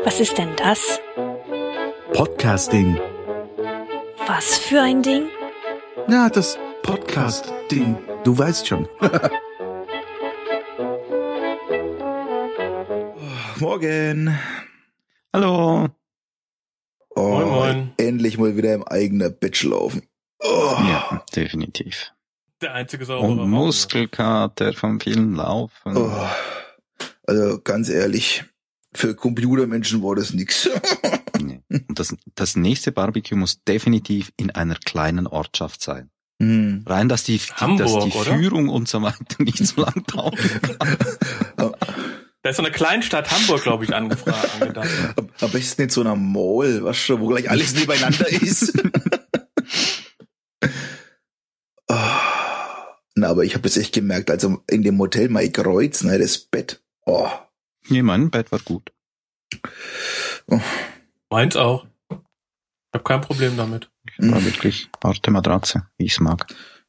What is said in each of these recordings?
Was ist denn das? Podcasting. Was für ein Ding? Ja, das Podcast-Ding. Du weißt schon. Morgen. Hallo. Oh, Moin, moin. Endlich mal wieder im eigenen Bett schlafen. Oh. Ja, definitiv. Der einzige saubere Und Muskelkater vom vielen Laufen. Oh. Also ganz ehrlich, für Computermenschen war das nix. Nee. Und das nächste Barbecue muss definitiv in einer kleinen Ortschaft sein. Hm. Rein, dass die Hamburg, oder? Führung und so weiter nicht so lang dauert. Da ist so eine Kleinstadt Hamburg, glaube ich, angedacht. Am besten nicht so einer Mall, weißt du, wo gleich alles nebeneinander ist. Oh. Na, aber ich habe das echt gemerkt, also in dem Hotel mein Kreuz, ne, das Bett. Oh. Nee, mein Bett war gut. Oh. Meins auch. Ich habe kein Problem damit. War wirklich harte Matratze, wie ich es mag.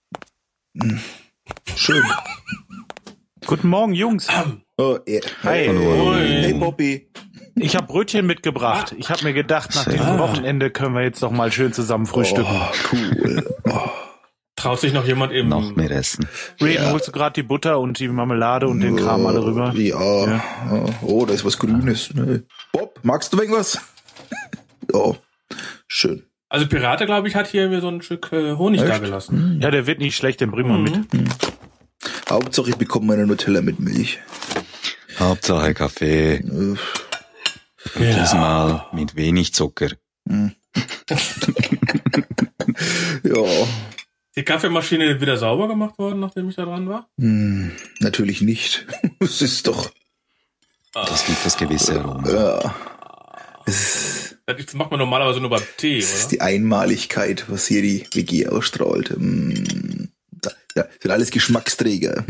Schön. Guten Morgen, Jungs. Oh, yeah. Hi. Hallo. Hey, Bobby. Ich habe Brötchen mitgebracht. Ich habe mir gedacht, nach diesem Wochenende können wir jetzt doch mal schön zusammen frühstücken. Oh, cool. Oh. Traut sich noch jemand eben... Noch mehr essen. Reden, holst du gerade die Butter und die Marmelade und den Kram alle rüber? Ja. Oh, da ist was Grünes. Ne? Bob, magst du irgendwas? Oh, schön. Also Pirate, glaube ich, hat hier mir so ein Stück Honig da gelassen. Ja, der wird nicht schlecht, den bringen wir mit. Hauptsache, ich bekomme meine Nutella mit Milch. Hauptsache Kaffee. Diesmal mit wenig Zucker. Ja. Die Kaffeemaschine ist wieder sauber gemacht worden, nachdem ich da dran war? Natürlich nicht. Es ist doch... Das gibt das gewisse Aroma. Ja. Es Das macht man normalerweise nur beim Tee, ist oder? die Einmaligkeit, was hier die WG ausstrahlt. Ja, sind alles Geschmacksträger.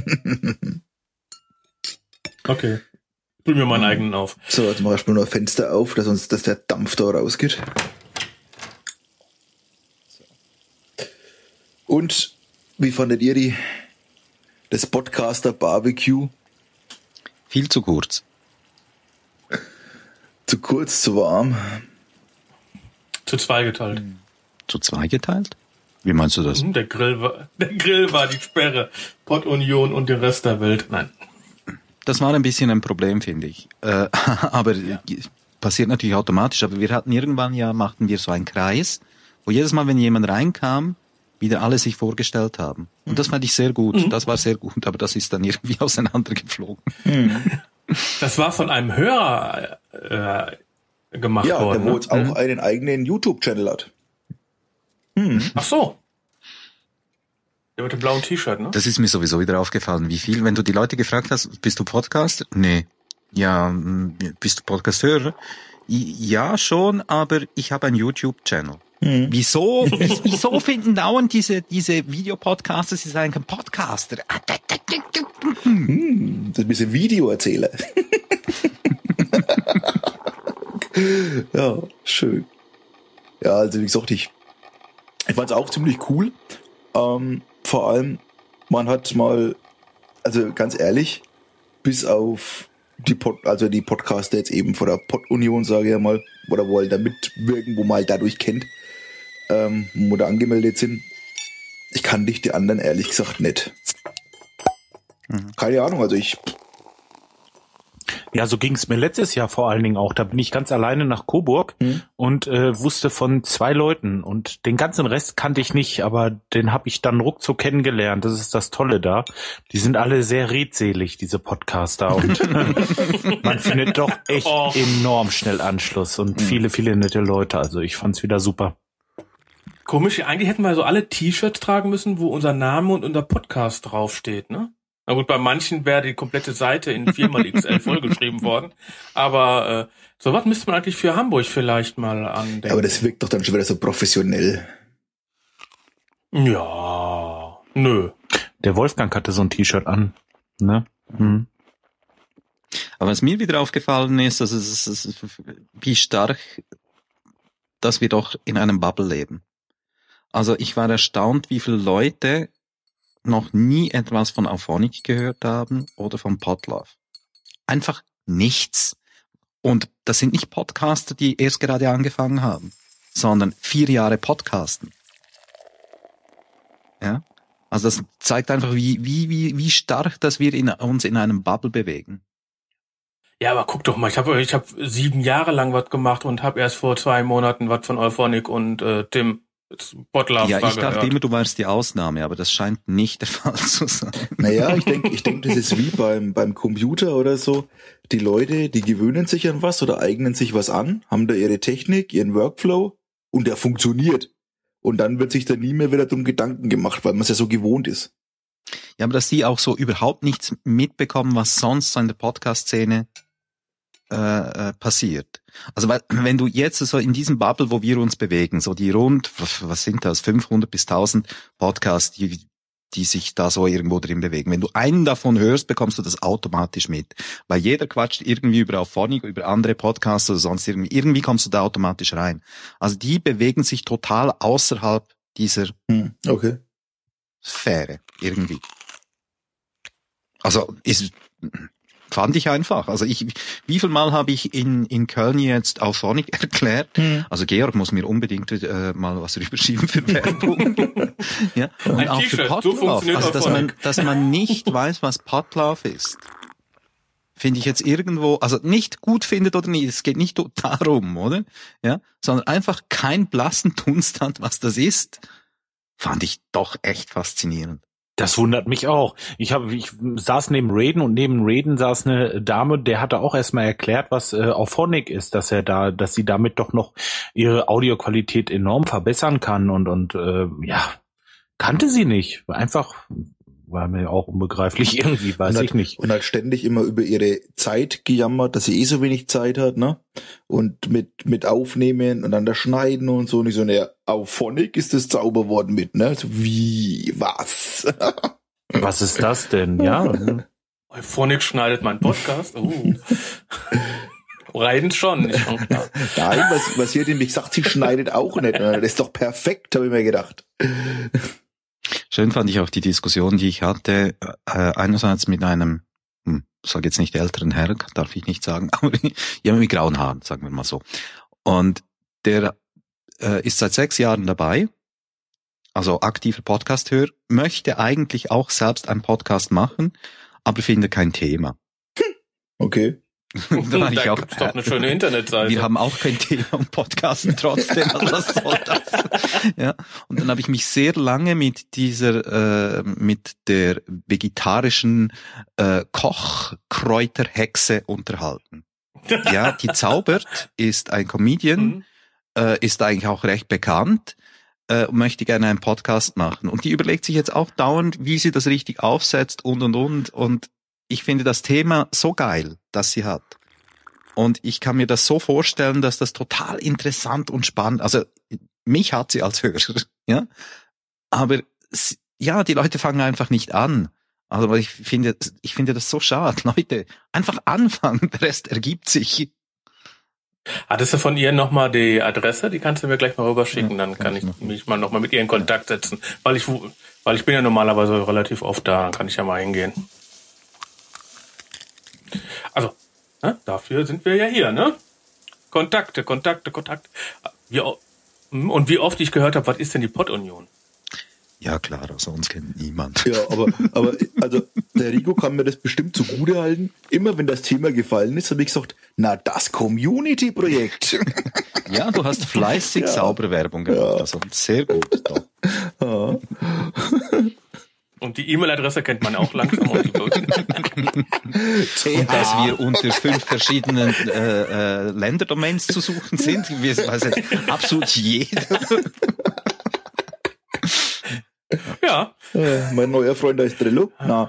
Okay. Ich mir meinen eigenen auf. So, jetzt mach ich mal noch ein Fenster auf, dass der Dampf da rausgeht. Und wie fandet ihr das Podcaster Barbecue? Viel zu kurz. Zu kurz, zu warm? Zu zwei geteilt. Zu zwei geteilt? Wie meinst du das? Der Grill war die Sperre. Pottunion und den Rest der Welt. Nein. Das war ein bisschen ein Problem, finde ich. Aber passiert natürlich automatisch. Aber wir hatten machten wir so einen Kreis, wo jedes Mal, wenn jemand reinkam, wieder alle sich vorgestellt haben. Und das fand ich sehr gut. Das war sehr gut, aber das ist dann irgendwie auseinandergeflogen. Das war von einem Hörer gemacht Ja, worden. der wo jetzt auch einen eigenen YouTube-Channel hat. Ach so. Der mit dem blauen T-Shirt, ne? Das ist mir sowieso wieder aufgefallen. Wie viel, wenn du die Leute gefragt hast, bist du Podcaster? Nee. Ja, bist du Podcasthörer? Ja, schon, aber ich habe einen YouTube-Channel. Wieso finden dauernd diese Videopodcaster, sie seien kein Podcaster? Das ist ein bisschen Videoerzähler. Ja, schön. Ja, also wie gesagt, ich fand es auch ziemlich cool. Vor allem, man hat mal, also ganz ehrlich, bis auf die Podcaster jetzt eben von der Pod-Union, sage ich ja mal, oder wo halt da mitwirken, wo man halt dadurch kennt, wo da angemeldet sind. Ich kannte die anderen ehrlich gesagt nicht. Keine Ahnung, also Ja, so ging es mir letztes Jahr vor allen Dingen auch. Da bin ich ganz alleine nach Coburg und wusste von 2 Leuten. Und den ganzen Rest kannte ich nicht, aber den habe ich dann ruckzuck kennengelernt. Das ist das Tolle da. Die sind alle sehr redselig, diese Podcaster. Und man findet doch echt enorm schnell Anschluss und viele, viele nette Leute. Also ich fand's wieder super. Komisch, eigentlich hätten wir so alle T-Shirts tragen müssen, wo unser Name und unser Podcast draufsteht, ne? Na gut, bei manchen wäre die komplette Seite in 4xXL vollgeschrieben worden. Aber sowas müsste man eigentlich für Hamburg vielleicht mal andenken. aber das wirkt doch dann schon wieder so professionell. Ja, nö. Der Wolfgang hatte so ein T-Shirt an. Ne? Aber was mir wieder aufgefallen ist, wie stark, dass wir doch in einem Bubble leben. Also ich war erstaunt, wie viele Leute noch nie etwas von Auphonic gehört haben oder von Podlove. Einfach nichts. Und das sind nicht Podcaster, die erst gerade angefangen haben, sondern 4 Jahre Podcasten. Ja? Also das zeigt einfach, wie stark, dass wir uns in einem Bubble bewegen. Ja, aber guck doch mal, ich hab 7 Jahre lang was gemacht und habe erst vor 2 Monaten was von Euphonic und Tim Bottler Ja, ich gehört. dachte immer, du wärst die Ausnahme, aber das scheint nicht der Fall zu sein. Naja, ich denk, das ist wie beim Computer oder so. Die Leute, die gewöhnen sich an was oder eignen sich was an, haben da ihre Technik, ihren Workflow und der funktioniert. Und dann wird sich da nie mehr wieder drum Gedanken gemacht, weil man es ja so gewohnt ist. Ja, aber dass die auch so überhaupt nichts mitbekommen, was sonst so in der Podcast-Szene passiert. Also weil, wenn du jetzt so in diesem Bubble, wo wir uns bewegen, so die rund, was sind das, 500 bis 1000 Podcasts, die sich da so irgendwo drin bewegen. Wenn du einen davon hörst, bekommst du das automatisch mit. Weil jeder quatscht irgendwie über Auphonic, über andere Podcasts oder sonst irgendwie kommst du da automatisch rein. Also die bewegen sich total außerhalb dieser Okay. Sphäre irgendwie. Also fand ich einfach. Also wie viel Mal habe ich in Köln jetzt Auphonic erklärt? Also Georg muss mir unbedingt mal was rüberschieben für Werbung. Ja. Und Ein auch für T-Shirt, so Podlove. funktioniert Also Auphonic. dass man nicht weiß, was Podlove ist. Finde ich jetzt irgendwo, also nicht gut findet oder nicht, es geht nicht darum, oder? Ja, sondern einfach keinen blassen Dunst hat, was das ist. Fand ich doch echt faszinierend. Das wundert mich auch. Ich saß neben Raiden und neben Raiden saß eine Dame, der hatte auch erstmal erklärt, was Auphonic ist, dass sie damit doch noch ihre Audioqualität enorm verbessern kann und kannte sie nicht. Einfach war mir auch unbegreiflich irgendwie, weiß ich nicht. Und hat ständig immer über ihre Zeit gejammert, dass sie so wenig Zeit hat, ne? Und mit Aufnehmen und dann das Schneiden und so. Und ich so, naja, Auphonic ist das Zauberwort mit, ne? So, wie, was? Was ist das denn, ja? Euphonic schneidet mein Podcast. Reiden schon, ist schon klar. Nein, was hier nämlich sagt, sie schneidet auch nicht. Das ist doch perfekt, habe ich mir gedacht. Schön fand ich auch die Diskussion, die ich hatte, einerseits mit einem, sage jetzt nicht älteren Herr, darf ich nicht sagen, aber jemand mit grauen Haaren, sagen wir mal so. Und der ist seit 6 Jahren dabei, also aktiver Podcast-Hörer, möchte eigentlich auch selbst einen Podcast machen, aber findet kein Thema. Okay. Da gibt's doch eine schöne Internetseite. Wir haben auch kein Thema und podcasten trotzdem, also was soll das? Ja. Und dann habe ich mich sehr lange mit der vegetarischen Kochkräuterhexe unterhalten. Ja, die Zaubert ist ein Comedian, ist eigentlich auch recht bekannt, und möchte gerne einen Podcast machen. Und die überlegt sich jetzt auch dauernd, wie sie das richtig aufsetzt und ich finde das Thema so geil, das sie hat. Und ich kann mir das so vorstellen, dass das total interessant und spannend, also mich hat sie als Hörer, ja. Aber ja, die Leute fangen einfach nicht an. Also ich finde das so schade. Leute, einfach anfangen, der Rest ergibt sich. Hattest du von ihr nochmal die Adresse? Die kannst du mir gleich mal rüberschicken, dann kann ich mich mal nochmal mit ihr in Kontakt setzen. Weil ich bin ja normalerweise relativ oft da, kann ich ja mal hingehen. Also, ne, dafür sind wir ja hier, ne? Kontakte. Und wie oft ich gehört habe, was ist denn die Pod-Union? Ja klar, also uns kennt niemand. Ja, aber also der Rico kann mir das bestimmt zugute halten. Immer wenn das Thema gefallen ist, habe ich gesagt, na, das Community-Projekt. Ja, du hast fleißig saubere Werbung gemacht, also sehr gut. Doch. Ja. Und die E-Mail-Adresse kennt man auch langsam. Und dass wir unter 5 verschiedenen Länderdomains zu suchen sind, weiß jetzt absolut jeder. ja. Mein neuer Freund heißt Trello. Na.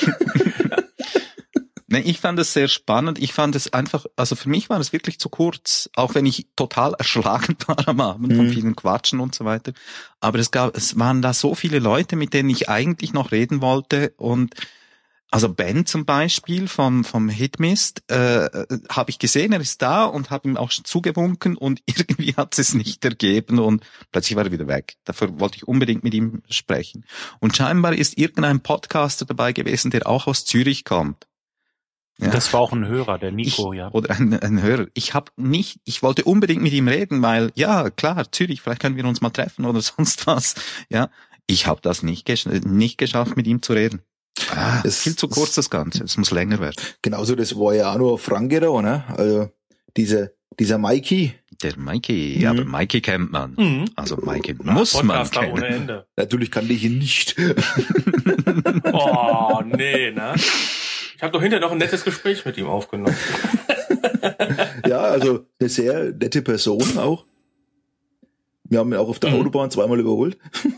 Nee, ich fand es sehr spannend. Ich fand es einfach, also für mich war es wirklich zu kurz, auch wenn ich total erschlagen war am Abend von vielen Quatschen und so weiter. Aber es waren da so viele Leute, mit denen ich eigentlich noch reden wollte. Und also Ben zum Beispiel vom Hitmist, habe ich gesehen, er ist da und habe ihm auch schon zugewunken und irgendwie hat es nicht ergeben und plötzlich war er wieder weg. Dafür wollte ich unbedingt mit ihm sprechen. Und scheinbar ist irgendein Podcaster dabei gewesen, der auch aus Zürich kommt. Ja. Das war auch ein Hörer, der Nico, ja. Oder ein Hörer. Ich wollte unbedingt mit ihm reden, weil, ja, klar, Zürich, vielleicht können wir uns mal treffen oder sonst was. Ja, ich habe das nicht geschafft, mit ihm zu reden. Das ist viel zu kurz, das Ganze. Es muss länger werden. Genauso, das war ja auch nur Franke da, ne? Also, dieser Mikey. Der Mikey, aber Mikey kennt man. Mhm. Also Mikey muss man Podcaster kennen. ohne Ende. Natürlich kannte ich ihn nicht. Oh, nee, ne? Ich habe doch hinterher noch ein nettes Gespräch mit ihm aufgenommen. Ja, also eine sehr nette Person auch. Wir haben ihn auch auf der Autobahn zweimal überholt.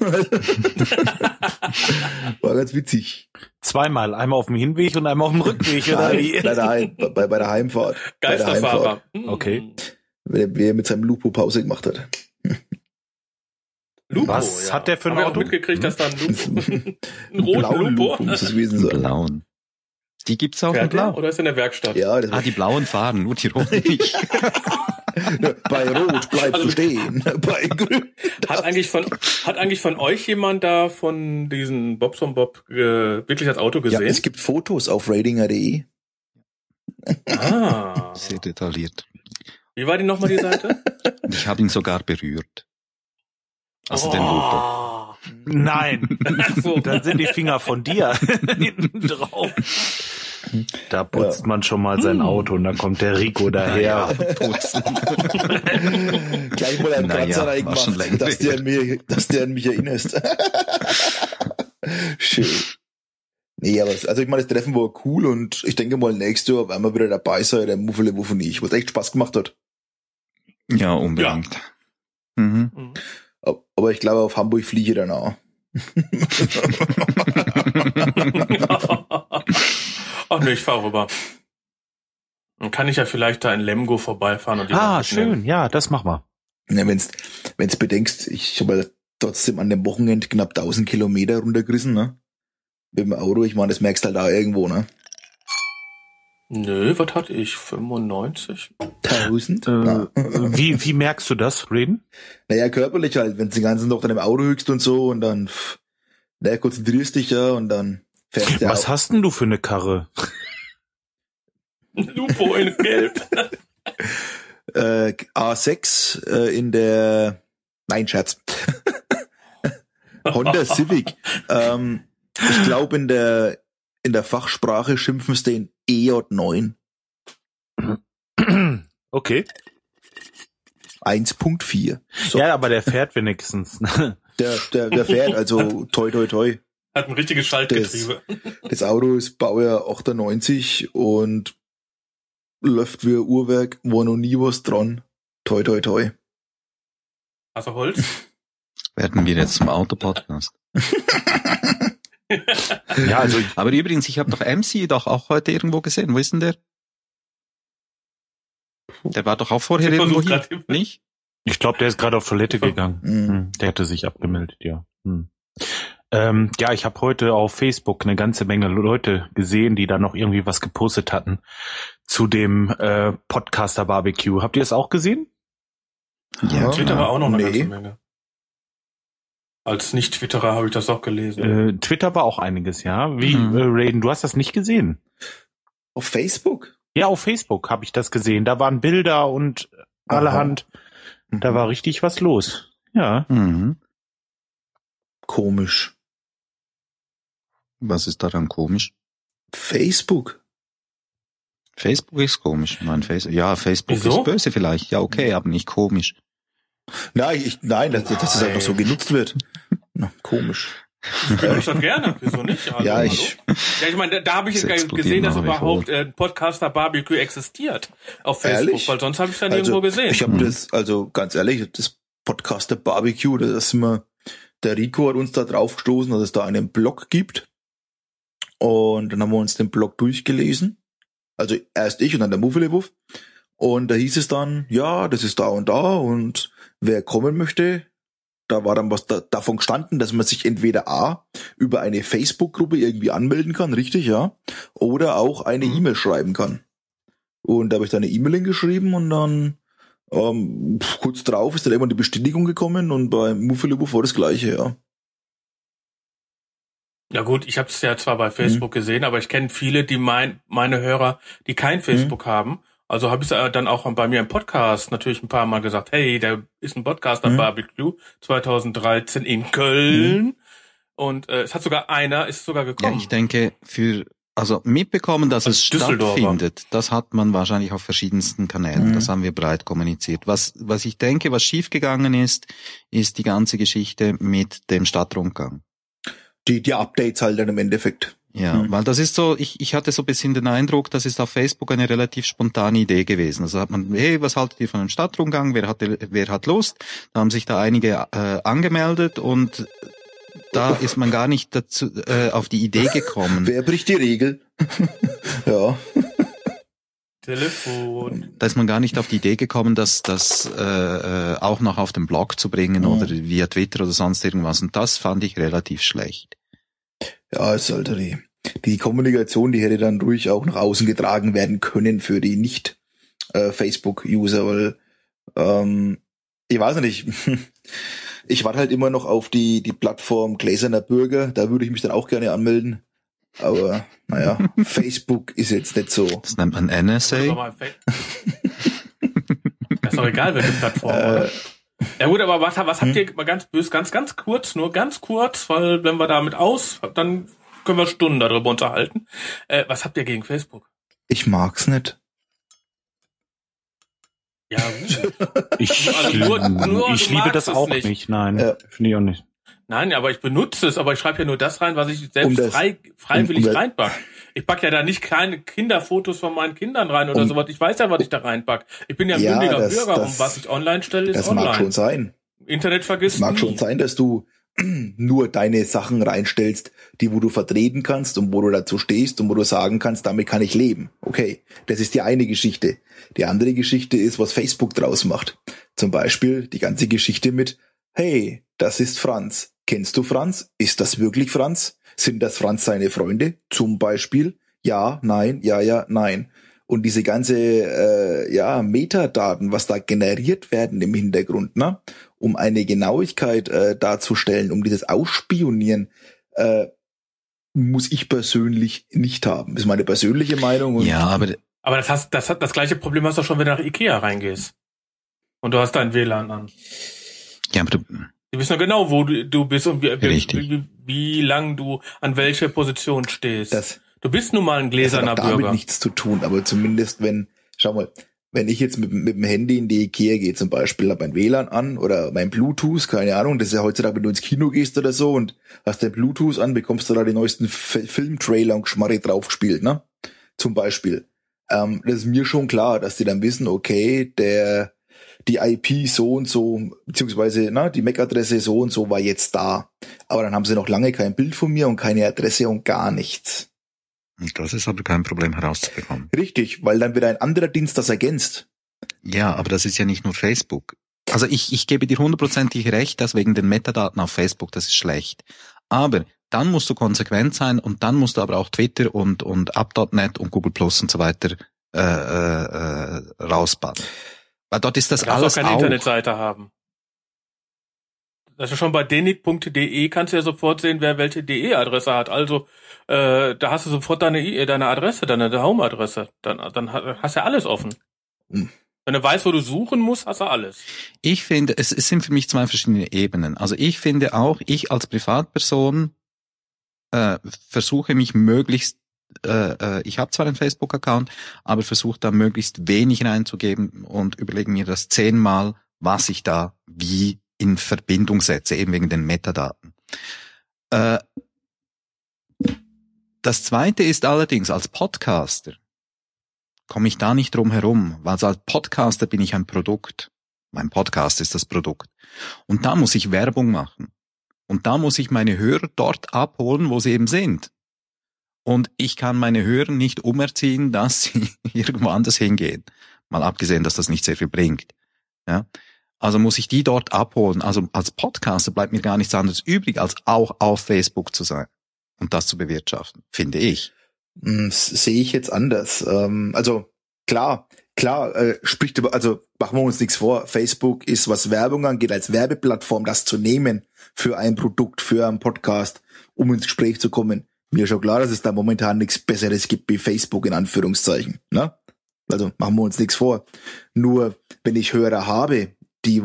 War ganz witzig. Zweimal, einmal auf dem Hinweg und einmal auf dem Rückweg, oder wie? Nein, bei der Heimfahrt. Geisterfahrer. Okay. Wie er mit seinem Lupo Pause gemacht hat. Lupo, Was hat der für ein Haben wir auch Auto? mitgekriegt, dass da ein Lupo, ein roten Blauen Lupo. Lupo muss es gewesen sein. Blauen. Die gibt's auch in Fährt der Blau. oder ist in der Werkstatt? Ja, das war Die blauen fahren, nur die roten nicht. bei Rot bleibst Also- du stehen. Bei Grün. Hat eigentlich von euch jemand da von diesen Bobson Bob wirklich das Auto Ja, gesehen? es gibt Fotos auf ratinger.de. Ah. Sehr detailliert. Wie war die nochmal die Seite? Ich habe ihn sogar berührt. Also den Lupo. Oh. Nein. Ach so. Dann sind die Finger von dir hinten drauf. Da putzt man schon mal sein Auto und dann kommt der Rico daher. Gleich mal einen Naja, Kratzer war schon reingemacht, länger. dass der an mich erinnerst. Schön. Nee, aber also ich meine, das Treffen war cool und ich denke mal, nächstes Jahr werden wir wieder dabei sein, der Muffele Wuff und ich, was echt Spaß gemacht hat. Ja, unbedingt. Mhm. Mhm. Aber ich glaube, auf Hamburg fliege ich dann auch. Ach nee, ich fahr rüber. Dann kann ich ja vielleicht da in Lemgo vorbeifahren und die Ah, mal mitnehmen. schön. Ja, das machen wir. Ne, wenn's bedenkst, ich habe ja trotzdem an dem Wochenende knapp 1000 Kilometer runtergerissen, ne? Mit dem Auto, ich meine, das merkst halt da irgendwo, ne? Nö, was hatte ich? 95? 1000? Wie merkst du das, Reden? Naja, körperlich halt, wenn du den ganzen Tag dann im Auto hückst und so und dann, naja, konzentrierst dich ja und dann fährst du Was hast denn du für eine Karre? Lupo in Gelb. A6 in der, nein, Scherz. Honda Civic. Ich glaube, in der Fachsprache schimpfen sie den EJ9 Okay. 1.4. So, Ja, aber der fährt wenigstens. der fährt, also toi toi toi. Hat ein richtiges Schaltgetriebe. Das Auto ist Baujahr 98 und läuft wie ein Uhrwerk, war noch nie was dran. Toi toi toi. Also Holz? Werden wir jetzt zum Autopodcast. Ja, also Aber übrigens, ich habe doch MC doch auch heute irgendwo gesehen. Wo ist denn der? Der war doch auch vorher Ich irgendwo versuch hier, grad- nicht? ich glaube, der ist gerade auf Toilette gegangen. Mhm. Der hätte sich abgemeldet, ja. Ja, ich habe heute auf Facebook eine ganze Menge Leute gesehen, die da noch irgendwie was gepostet hatten zu dem Podcaster Barbecue. Habt ihr es auch gesehen? Ja, Twitter war auch noch eine Nee. ganze Menge. Als Nicht-Twitterer habe ich das auch gelesen. Twitter war auch einiges, ja. Wie, Mhm. Raiden, du hast das nicht gesehen? Auf Facebook? Ja, auf Facebook habe ich das gesehen. Da waren Bilder und allerhand. Da war richtig was los. Ja. Mhm. Komisch. Was ist daran komisch? Facebook? Facebook ist komisch. Facebook Wieso? ist böse vielleicht. Ja, okay, aber nicht komisch. Nein, dass es halt noch so genutzt wird. Na, komisch. Ich benutze das gerne. Wieso nicht? Also, Ja, hallo? ich, Ja, ich meine, da habe ich Das jetzt explodiert gesehen, dass nach wie überhaupt vor. Podcaster Barbecue existiert auf Facebook, Ehrlich? weil sonst habe ich es ja nirgendwo gesehen. ich habe das, also ganz ehrlich, das Podcaster Barbecue, das ist immer, der Rico hat uns da drauf gestoßen, dass es da einen Blog gibt. Und dann haben wir uns den Blog durchgelesen. Also erst ich und dann der Muffelebuff. Und da hieß es dann, ja, das ist da und wer kommen möchte, da war dann was davon gestanden, dass man sich entweder A, über eine Facebook-Gruppe irgendwie anmelden kann, richtig, ja, oder auch eine E-Mail schreiben kann. Und da habe ich dann eine E-Mail hingeschrieben und dann kurz drauf ist dann irgendwann die Bestätigung gekommen und beim Muffelebuff war das gleiche, ja. Ja gut, ich habe es ja zwar bei Facebook gesehen, aber ich kenne viele, die meine Hörer, die kein Facebook haben. Also habe ich es dann auch bei mir im Podcast natürlich ein paar Mal gesagt, hey, da ist ein Podcast am Barbecue 2013 in Köln. Und es hat sogar ist sogar gekommen. Ja, ich denke, also mitbekommen, dass es stattfindet, das hat man wahrscheinlich auf verschiedensten Kanälen. Das haben wir breit kommuniziert. Was ich denke, was schiefgegangen ist die ganze Geschichte mit dem Stadtrundgang. Die Updates halt dann im Endeffekt. Ja, weil das ist so, ich hatte so ein bisschen den Eindruck, das ist auf Facebook eine relativ spontane Idee gewesen. Also hat man, hey, was haltet ihr von einem Stadtrundgang? Wer hat Lust? Da haben sich da einige angemeldet und da ist man gar nicht dazu auf die Idee gekommen. Wer bricht die Regel? Ja. Telefon. Da ist man gar nicht auf die Idee gekommen, das auch noch auf den Blog zu bringen oder via Twitter oder sonst irgendwas. Und das fand ich relativ schlecht. Ja, ist halt die Kommunikation, die hätte dann ruhig auch nach außen getragen werden können für die nicht Facebook-User, weil ich weiß nicht, ich warte halt immer noch auf die Plattform Gläserner Bürger, da würde ich mich dann auch gerne anmelden. Aber naja, Facebook ist jetzt nicht so. Das nennt man NSA. Das ist doch egal, welche Plattform. Ja gut, aber was habt ihr mal ganz kurz, weil wenn wir damit dann können wir Stunden darüber unterhalten. Was habt ihr gegen Facebook? Ich mag's nicht. Ja, ich liebe das auch nicht. Nein, finde ich auch nicht. Nein, aber ich benutze es, aber ich schreibe ja nur das rein, was ich selbst freiwillig reinpack. Ich pack ja da nicht kleine Kinderfotos von meinen Kindern rein oder sowas. Ich weiß ja, was ich da reinpack. Ich bin ja ein mündiger Bürger und was ich online stelle, ist online. Das mag schon sein. Internet vergisst nie. Es mag schon sein, dass du nur deine Sachen reinstellst, wo du vertreten kannst und wo du dazu stehst und wo du sagen kannst, damit kann ich leben. Okay, das ist die eine Geschichte. Die andere Geschichte ist, was Facebook draus macht. Zum Beispiel die ganze Geschichte mit, hey, das ist Franz. Kennst du Franz? Ist das wirklich Franz? Sind das Franz seine Freunde? Zum Beispiel? Ja, nein, ja, nein. Und diese ganze Metadaten, was da generiert werden im Hintergrund, ne, um eine Genauigkeit darzustellen, um dieses Ausspionieren, muss ich persönlich nicht haben. Das ist meine persönliche Meinung. Und ja, aber das gleiche Problem hast du schon, wenn du nach Ikea reingehst. Und du hast dein WLAN an. Ja, aber die wissen ja genau, wo du bist und wie lang du an welcher Position stehst. Du bist nun mal ein gläserner Bürger. Das hat damit nichts zu tun, aber zumindest wenn ich jetzt mit dem Handy in die Ikea gehe zum Beispiel, habe mein WLAN an oder mein Bluetooth, keine Ahnung, das ist ja heutzutage, wenn du ins Kino gehst oder so und hast dein Bluetooth an, bekommst du da die neuesten Filmtrailer und Geschmarri draufgespielt, ne? Zum Beispiel. Das ist mir schon klar, dass die dann wissen, okay, die IP so und so, beziehungsweise die MAC-Adresse so und so war jetzt da. Aber dann haben sie noch lange kein Bild von mir und keine Adresse und gar nichts. Das ist aber kein Problem herauszubekommen. Richtig, weil dann wird ein anderer Dienst das ergänzt. Ja, aber das ist ja nicht nur Facebook. Also ich gebe dir 100% recht, dass wegen den Metadaten auf Facebook, das ist schlecht. Aber dann musst du konsequent sein und dann musst du aber auch Twitter und Up.net und Google Plus und so weiter rausbannen. Weil dort ist das alles auch. Du kannst auch keine Internetseite haben. Das ist schon bei denik.de kannst du ja sofort sehen, wer welche DE-Adresse hat. Also da hast du sofort deine Adresse, deine Home-Adresse. Dann hast du ja alles offen. Wenn du weißt, wo du suchen musst, hast du alles. Ich finde, es sind für mich zwei verschiedene Ebenen. Also ich finde auch, ich als Privatperson versuche mich möglichst, ich habe zwar einen Facebook-Account, aber versuche da möglichst wenig reinzugeben und überlege mir das 10-mal, was ich da wie in Verbindung setze, eben wegen den Metadaten. Das Zweite ist allerdings, als Podcaster komme ich da nicht drum herum, weil als Podcaster bin ich ein Produkt. Mein Podcast ist das Produkt. Und da muss ich Werbung machen. Und da muss ich meine Hörer dort abholen, wo sie eben sind. Und ich kann meine Hörer nicht umerziehen, dass sie irgendwo anders hingehen. Mal abgesehen, dass das nicht sehr viel bringt. Ja. Also muss ich die dort abholen. Also als Podcaster bleibt mir gar nichts anderes übrig, als auch auf Facebook zu sein und das zu bewirtschaften, finde ich. Das sehe ich jetzt anders. Also klar, klar, spricht über, also machen wir uns nichts vor, Facebook ist, was Werbung angeht, als Werbeplattform, das zu nehmen für ein Produkt, für einen Podcast, um ins Gespräch zu kommen. Mir ist schon klar, dass es da momentan nichts Besseres gibt wie Facebook, in Anführungszeichen, ne? Also machen wir uns nichts vor. Nur, wenn ich Hörer habe, die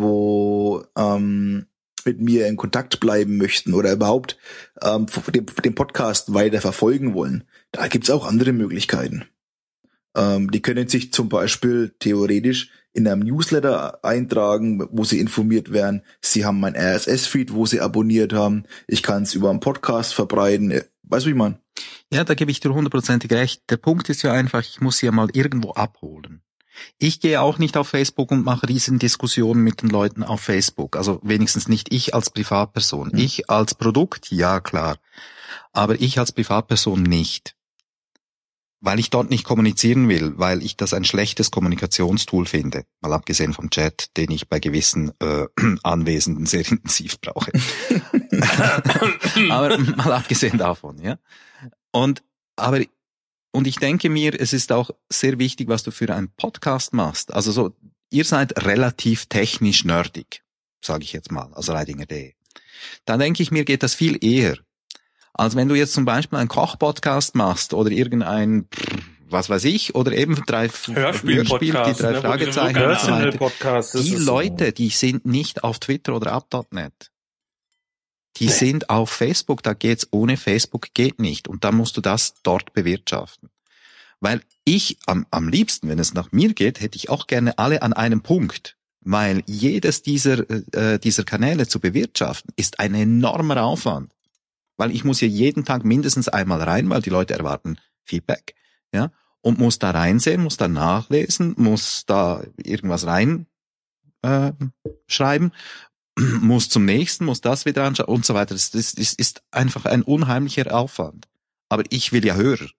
mit mir in Kontakt bleiben möchten oder überhaupt den Podcast weiter verfolgen wollen, da gibt's auch andere Möglichkeiten. Die können sich zum Beispiel theoretisch in einem Newsletter eintragen, wo sie informiert werden. Sie haben mein RSS-Feed, wo sie abonniert haben. Ich kann es über einen Podcast verbreiten. Weißt du, wie ich meine? Ja, da gebe ich dir 100% recht. Der Punkt ist ja einfach, ich muss sie ja mal irgendwo abholen. Ich gehe auch nicht auf Facebook und mache riesen Diskussionen mit den Leuten auf Facebook. Also wenigstens nicht ich als Privatperson. Ich als Produkt, ja klar. Aber ich als Privatperson nicht. Weil ich dort nicht kommunizieren will, weil ich das ein schlechtes Kommunikationstool finde. Mal abgesehen vom Chat, den ich bei gewissen Anwesenden sehr intensiv brauche. Aber mal abgesehen davon, ja. Und ich denke mir, es ist auch sehr wichtig, was du für einen Podcast machst. Also so, ihr seid relativ technisch nerdig, sage ich jetzt mal, also Reidinger.de. Da denke ich mir, geht das viel eher. Als wenn du jetzt zum Beispiel einen Koch-Podcast machst oder irgendein, was weiß ich, oder eben Hörspiel, die 3 Fragezeichen. Die Leute, die sind nicht auf Twitter oder up.net. Die sind auf Facebook, da geht's ohne Facebook, geht nicht. Und da musst du das dort bewirtschaften. Weil ich am liebsten, wenn es nach mir geht, hätte ich auch gerne alle an einem Punkt. Weil jedes dieser Kanäle zu bewirtschaften, ist ein enormer Aufwand. Weil ich muss ja jeden Tag mindestens einmal rein, weil die Leute erwarten Feedback, ja, und muss da reinsehen, muss da nachlesen, muss da irgendwas rein schreiben, muss zum nächsten, muss das wieder anschauen und so weiter. Das ist einfach ein unheimlicher Aufwand. Aber ich will ja Hörer.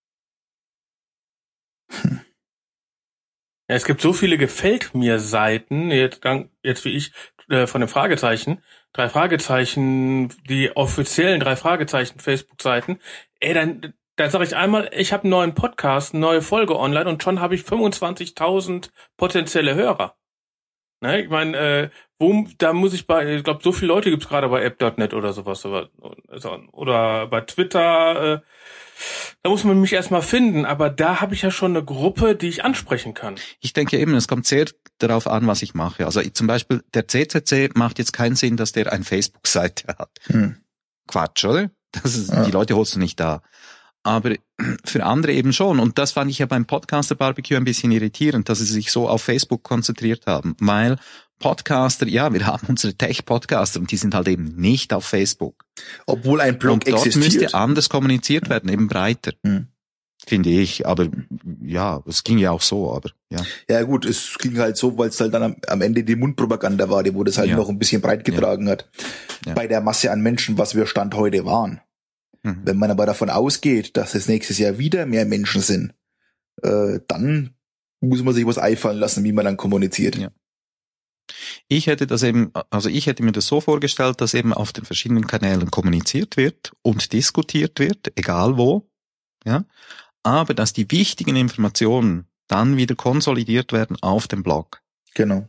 Ja, es gibt so viele Gefällt mir Seiten, jetzt wie ich von den Fragezeichen, 3 Fragezeichen, die offiziellen 3 Fragezeichen Facebook-Seiten. Dann sage ich einmal, ich habe einen neuen Podcast, eine neue Folge online und schon habe ich 25.000 potenzielle Hörer. Ne, ich meine, da muss ich ich glaube, so viele Leute gibt's gerade bei app.net oder sowas oder bei Twitter. Da muss man mich erstmal finden, aber da habe ich ja schon eine Gruppe, die ich ansprechen kann. Ich denke eben, es kommt sehr darauf an, was ich mache. Also zum Beispiel der CCC macht jetzt keinen Sinn, dass der eine Facebook-Seite hat. Quatsch, oder? Die Leute holst du nicht da. Aber für andere eben schon. Und das fand ich ja beim Podcaster-Barbecue ein bisschen irritierend, dass sie sich so auf Facebook konzentriert haben. Weil Podcaster, ja, wir haben unsere Tech-Podcaster und die sind halt eben nicht auf Facebook. Obwohl ein Blog existiert. Und dort müsste anders kommuniziert werden, eben breiter. Finde ich, aber ja, es ging ja auch so, aber ja. Ja gut, es ging halt so, weil es halt dann am Ende die Mundpropaganda war, die wo das halt noch ein bisschen breit getragen hat. Ja. Bei der Masse an Menschen, was wir Stand heute waren. Wenn man aber davon ausgeht, dass es nächstes Jahr wieder mehr Menschen sind, dann muss man sich was einfallen lassen, wie man dann kommuniziert. Ja. Ich hätte mir das so vorgestellt, dass eben auf den verschiedenen Kanälen kommuniziert wird und diskutiert wird, egal wo, ja, aber dass die wichtigen Informationen dann wieder konsolidiert werden auf dem Blog. Genau.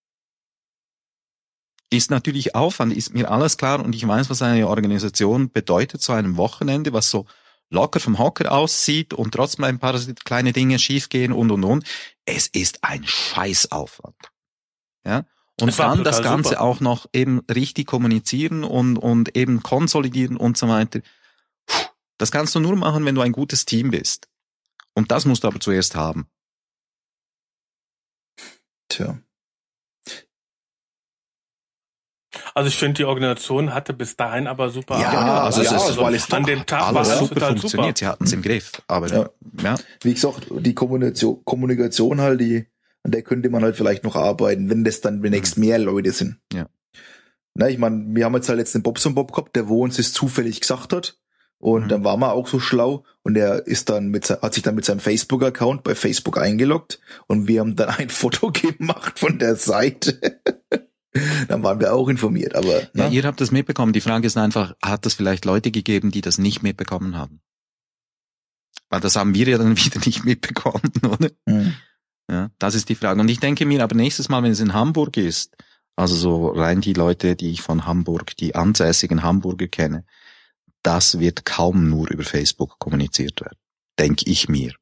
Ist natürlich Aufwand, ist mir alles klar und ich weiß, was eine Organisation bedeutet, so einem Wochenende, was so locker vom Hocker aussieht und trotzdem ein paar kleine Dinge schiefgehen und. Es ist ein Scheißaufwand. Ja? Und dann das Ganze super. Auch noch eben richtig kommunizieren und eben konsolidieren und so weiter. Das kannst du nur machen, wenn du ein gutes Team bist. Und das musst du aber zuerst haben. Tja. Also ich finde, die Organisation hatte bis dahin aber super. An dem Tag war es super funktioniert. Sie hatten es im Griff. Aber ja. Wie gesagt, die Kommunikation halt, an der könnte man halt vielleicht noch arbeiten, wenn das dann demnächst mehr Leute sind. Ja. Na, ich meine, wir haben jetzt halt jetzt den Bobson Bob gehabt, der wo uns das zufällig gesagt hat. Und dann war man auch so schlau und er ist dann hat sich dann mit seinem Facebook-Account bei Facebook eingeloggt und wir haben dann ein Foto gemacht von der Seite. Dann waren wir auch informiert, aber. Ja, ihr habt das mitbekommen. Die Frage ist einfach, hat es vielleicht Leute gegeben, die das nicht mitbekommen haben? Weil das haben wir ja dann wieder nicht mitbekommen, oder? Ja, das ist die Frage. Und ich denke mir aber nächstes Mal, wenn es in Hamburg ist, also so rein die Leute, die ich von Hamburg, die ansässigen Hamburger kenne, das wird kaum nur über Facebook kommuniziert werden. Denke ich mir.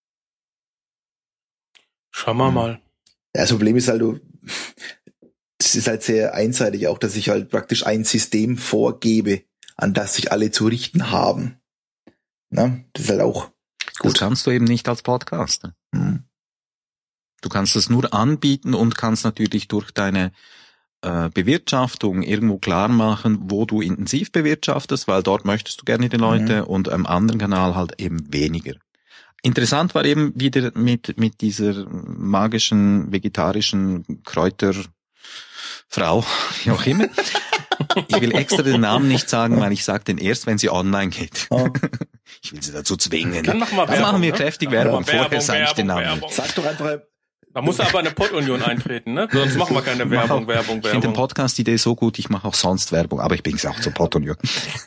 Schauen wir mal. Ja, das Problem ist halt, es ist halt sehr einseitig auch, dass ich halt praktisch ein System vorgebe, an das sich alle zu richten haben. Na, das ist halt auch gut. Das kannst du eben nicht als Podcaster. Du kannst es nur anbieten und kannst natürlich durch deine Bewirtschaftung irgendwo klar machen, wo du intensiv bewirtschaftest, weil dort möchtest du gerne die Leute und am anderen Kanal halt eben weniger. Interessant war eben wieder mit dieser magischen, vegetarischen Kräuterfrau, wie auch immer. Ich will extra den Namen nicht sagen, weil ich sage den erst, wenn sie online geht. Oh. Ich will sie dazu zwingen. Dann machen wir Dann machen wir kräftig Werbung. Werbung, Vorher sage ich den Namen Werbung. nicht. Sag doch einfach, Da muss aber eine Pod-Union eintreten, ne? Sonst machen wir keine Werbung. Ich finde den Podcast-Idee so gut, ich mache auch sonst Werbung, aber ich bin auch zur Pod-Union.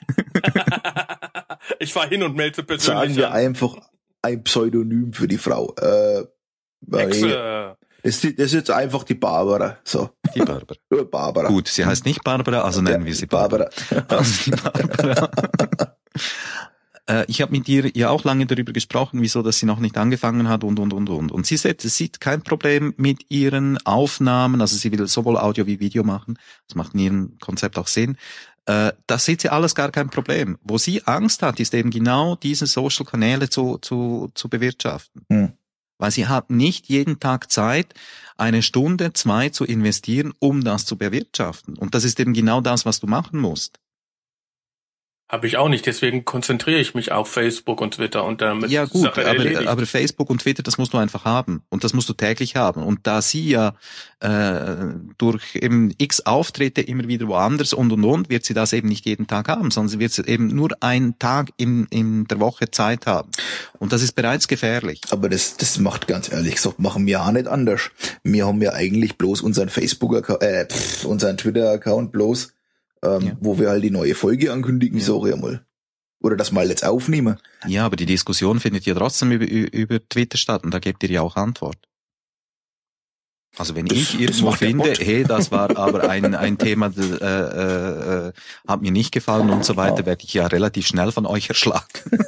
Ich fahr hin und melde persönlich sagen wir an. einfach ein Pseudonym für die Frau. Hexe. Das ist jetzt einfach die Barbara. So. Die Barbara. Barbara. Gut, sie heißt nicht Barbara, also nennen wir sie Barbara. Also die Barbara. Ich habe mit ihr ja auch lange darüber gesprochen, wieso, dass sie noch nicht angefangen hat und. Und sie sieht kein Problem mit ihren Aufnahmen, also sie will sowohl Audio wie Video machen, das macht in ihrem Konzept auch Sinn. Das sieht sie alles gar kein Problem. Wo sie Angst hat, ist eben genau diese Social-Kanäle zu bewirtschaften. Weil sie hat nicht jeden Tag Zeit, 1 Stunde, 2 zu investieren, um das zu bewirtschaften. Und das ist eben genau das, was du machen musst. Habe ich auch nicht, deswegen konzentriere ich mich auf Facebook und Twitter und damit Ja gut, Sache erledigt. aber Facebook und Twitter, das musst du einfach haben. Und das musst du täglich haben. Und da sie ja durch eben x Auftritte immer wieder woanders und, wird sie das eben nicht jeden Tag haben, sondern sie wird eben nur einen Tag in der Woche Zeit haben. Und das ist bereits gefährlich. Aber das macht ganz ehrlich gesagt, machen wir auch nicht anders. Wir haben ja eigentlich bloß unseren Facebook-Account, unseren Twitter-Account bloß, wo wir halt die neue Folge ankündigen, so einmal. Oder das mal jetzt aufnehmen. Ja, aber die Diskussion findet ja trotzdem über Twitter statt und da gebt ihr ja auch Antwort. Also wenn ich irgendwo finde, hey, das war aber ein Thema, hat mir nicht gefallen und so weiter, werde ich ja relativ schnell von euch erschlagen.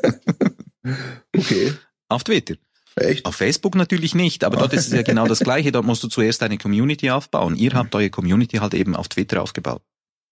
Okay. Auf Twitter. Echt? Auf Facebook natürlich nicht, aber dort ist es ja genau das Gleiche. Dort musst du zuerst eine Community aufbauen. Ihr habt eure Community halt eben auf Twitter aufgebaut.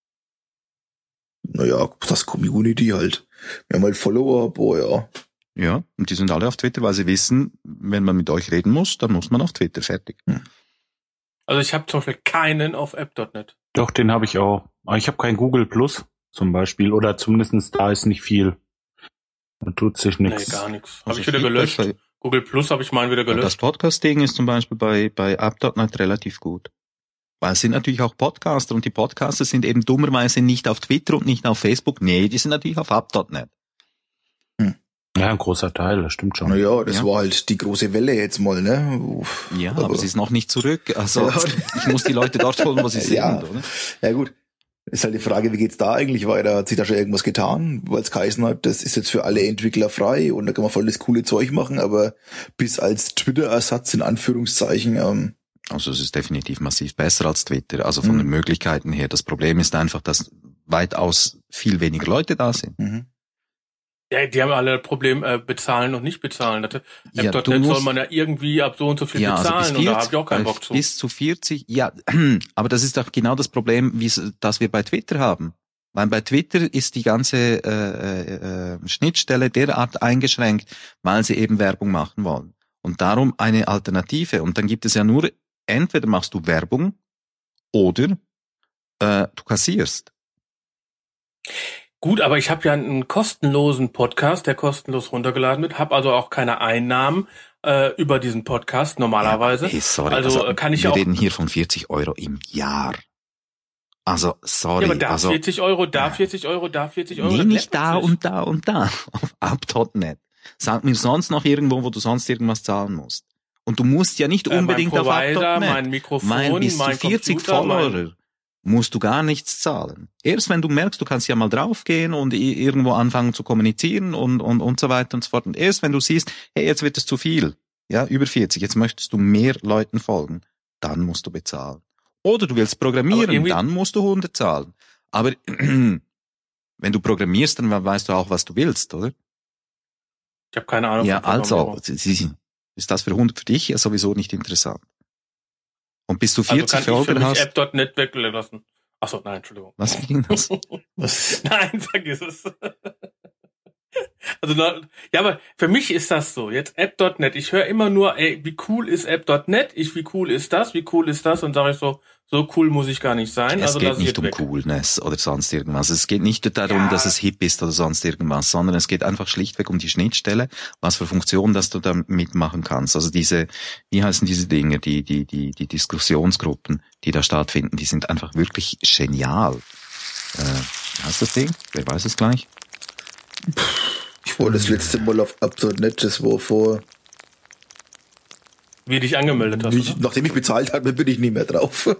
Naja, das Community halt. Wir haben halt Follower, boah, ja. Ja, und die sind alle auf Twitter, weil sie wissen, wenn man mit euch reden muss, dann muss man auf Twitter, fertig. Also ich habe zum Beispiel keinen auf app.net. Doch, den habe ich auch. Aber ich habe kein Google Plus zum Beispiel. Oder zumindest da ist nicht viel. Da tut sich nichts. Nee, gar nichts. Also Habe ich wieder gelöscht. Google Plus habe ich meinen wieder Das gelöscht. Podcast-Ding ist zum Beispiel bei app.net relativ gut. Weil es sind natürlich auch Podcaster und die Podcaster sind eben dummerweise nicht auf Twitter und nicht auf Facebook. Nee, die sind natürlich auf app.net. Ja, ein großer Teil, das stimmt schon. Naja, das Ja. war halt die große Welle jetzt mal, ne? Uff. Ja, aber sie ist noch nicht zurück. Also ich muss die Leute dort holen, wo sie sind, Ja. oder? Ja gut. Ist halt die Frage, wie geht's da eigentlich weiter? Hat sich da schon irgendwas getan? Weil es geheißen hat, das ist jetzt für alle Entwickler frei und da kann man voll das coole Zeug machen, aber bis als Twitter-Ersatz in Anführungszeichen, Also es ist definitiv massiv besser als Twitter, also von den Möglichkeiten her. Das Problem ist einfach, dass weitaus viel weniger Leute da sind. Ja, die haben alle ein Problem, bezahlen und nicht bezahlen. Ja, App.net du musst- soll man ja irgendwie ab so und so viel Ja, also bezahlen und da habe ich auch keinen Bock zu. Bis zu 40, ja, aber das ist doch genau das Problem, das wir bei Twitter haben. Weil bei Twitter ist die ganze Schnittstelle derart eingeschränkt, weil sie eben Werbung machen wollen. Und darum eine Alternative. Und dann gibt es ja nur, entweder machst du Werbung oder du kassierst. Gut, aber ich habe ja einen kostenlosen Podcast, der kostenlos runtergeladen wird, habe also auch keine Einnahmen über diesen Podcast normalerweise. Hey, sorry, also kann ich wir ja auch. reden hier von 40 € im Jahr. Also, sorry. Ja, aber da also, 40 €, da 40 €, da 40 €. nee, das nicht läppert da sich. und da und da. Auf app.net. Sag mir sonst noch irgendwo, wo du sonst irgendwas zahlen musst. Und du musst ja nicht unbedingt mein auf Provider, app.net. mein Mikrofon, Bis zu mein 40 Computer, Follower musst du gar nichts zahlen. Erst wenn du merkst, du kannst ja mal draufgehen und irgendwo anfangen zu kommunizieren und so weiter und so fort. Und erst wenn du siehst, hey, jetzt wird es zu viel, ja, über 40, jetzt möchtest du mehr Leuten folgen, dann musst du bezahlen. Oder du willst programmieren, dann musst du 100 zahlen. Aber wenn du programmierst, dann weißt du auch, was du willst, oder? Ich habe keine Ahnung. Ja, also, ist das für 100 für dich ja sowieso nicht interessant. Und bis du 40 Folgen hast... App.net weglassen. Achso, nein, Entschuldigung. Was ging das? Was? Nein, vergiss es. Also, ja, aber für mich ist das so. Jetzt App.net. Ich höre immer nur, ey, wie cool ist App.net? Wie cool ist das? Wie cool ist das? Und sage ich so cool muss ich gar nicht sein. Es also geht nicht um Coolness oder sonst irgendwas. Es geht nicht darum, dass es hip ist oder sonst irgendwas, sondern es geht einfach schlichtweg um die Schnittstelle, was für Funktionen, dass du da mitmachen kannst. Also wie heißen diese Dinge, die Diskussionsgruppen, die da stattfinden, die sind einfach wirklich genial. Wie heißt das Ding? Wer weiß es gleich? Ich war das letzte Mal auf App.net, das war vor... Wie dich angemeldet hast, nachdem ich bezahlt habe, bin ich nie mehr drauf.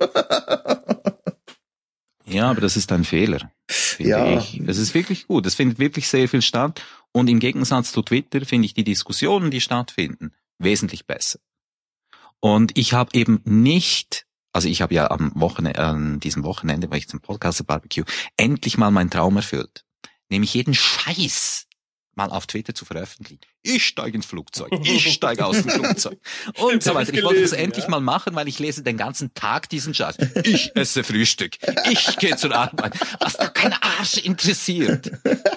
Ja, aber das ist ein Fehler. Finde ich. Das ist wirklich gut. Es findet wirklich sehr viel statt. Und im Gegensatz zu Twitter finde ich die Diskussionen, die stattfinden, wesentlich besser. Und ich habe eben nicht, also ich habe ja an diesem Wochenende, weil ich zum Podcast Barbecue, endlich mal meinen Traum erfüllt. Nämlich jeden Scheiß mal auf Twitter zu veröffentlichen. Ich steige ins Flugzeug, ich steige aus dem Flugzeug und so weiter. Ich wollte das endlich mal machen, weil ich lese den ganzen Tag diesen Scheiß. Ich esse Frühstück, ich gehe zur Arbeit, was doch kein Arsch interessiert.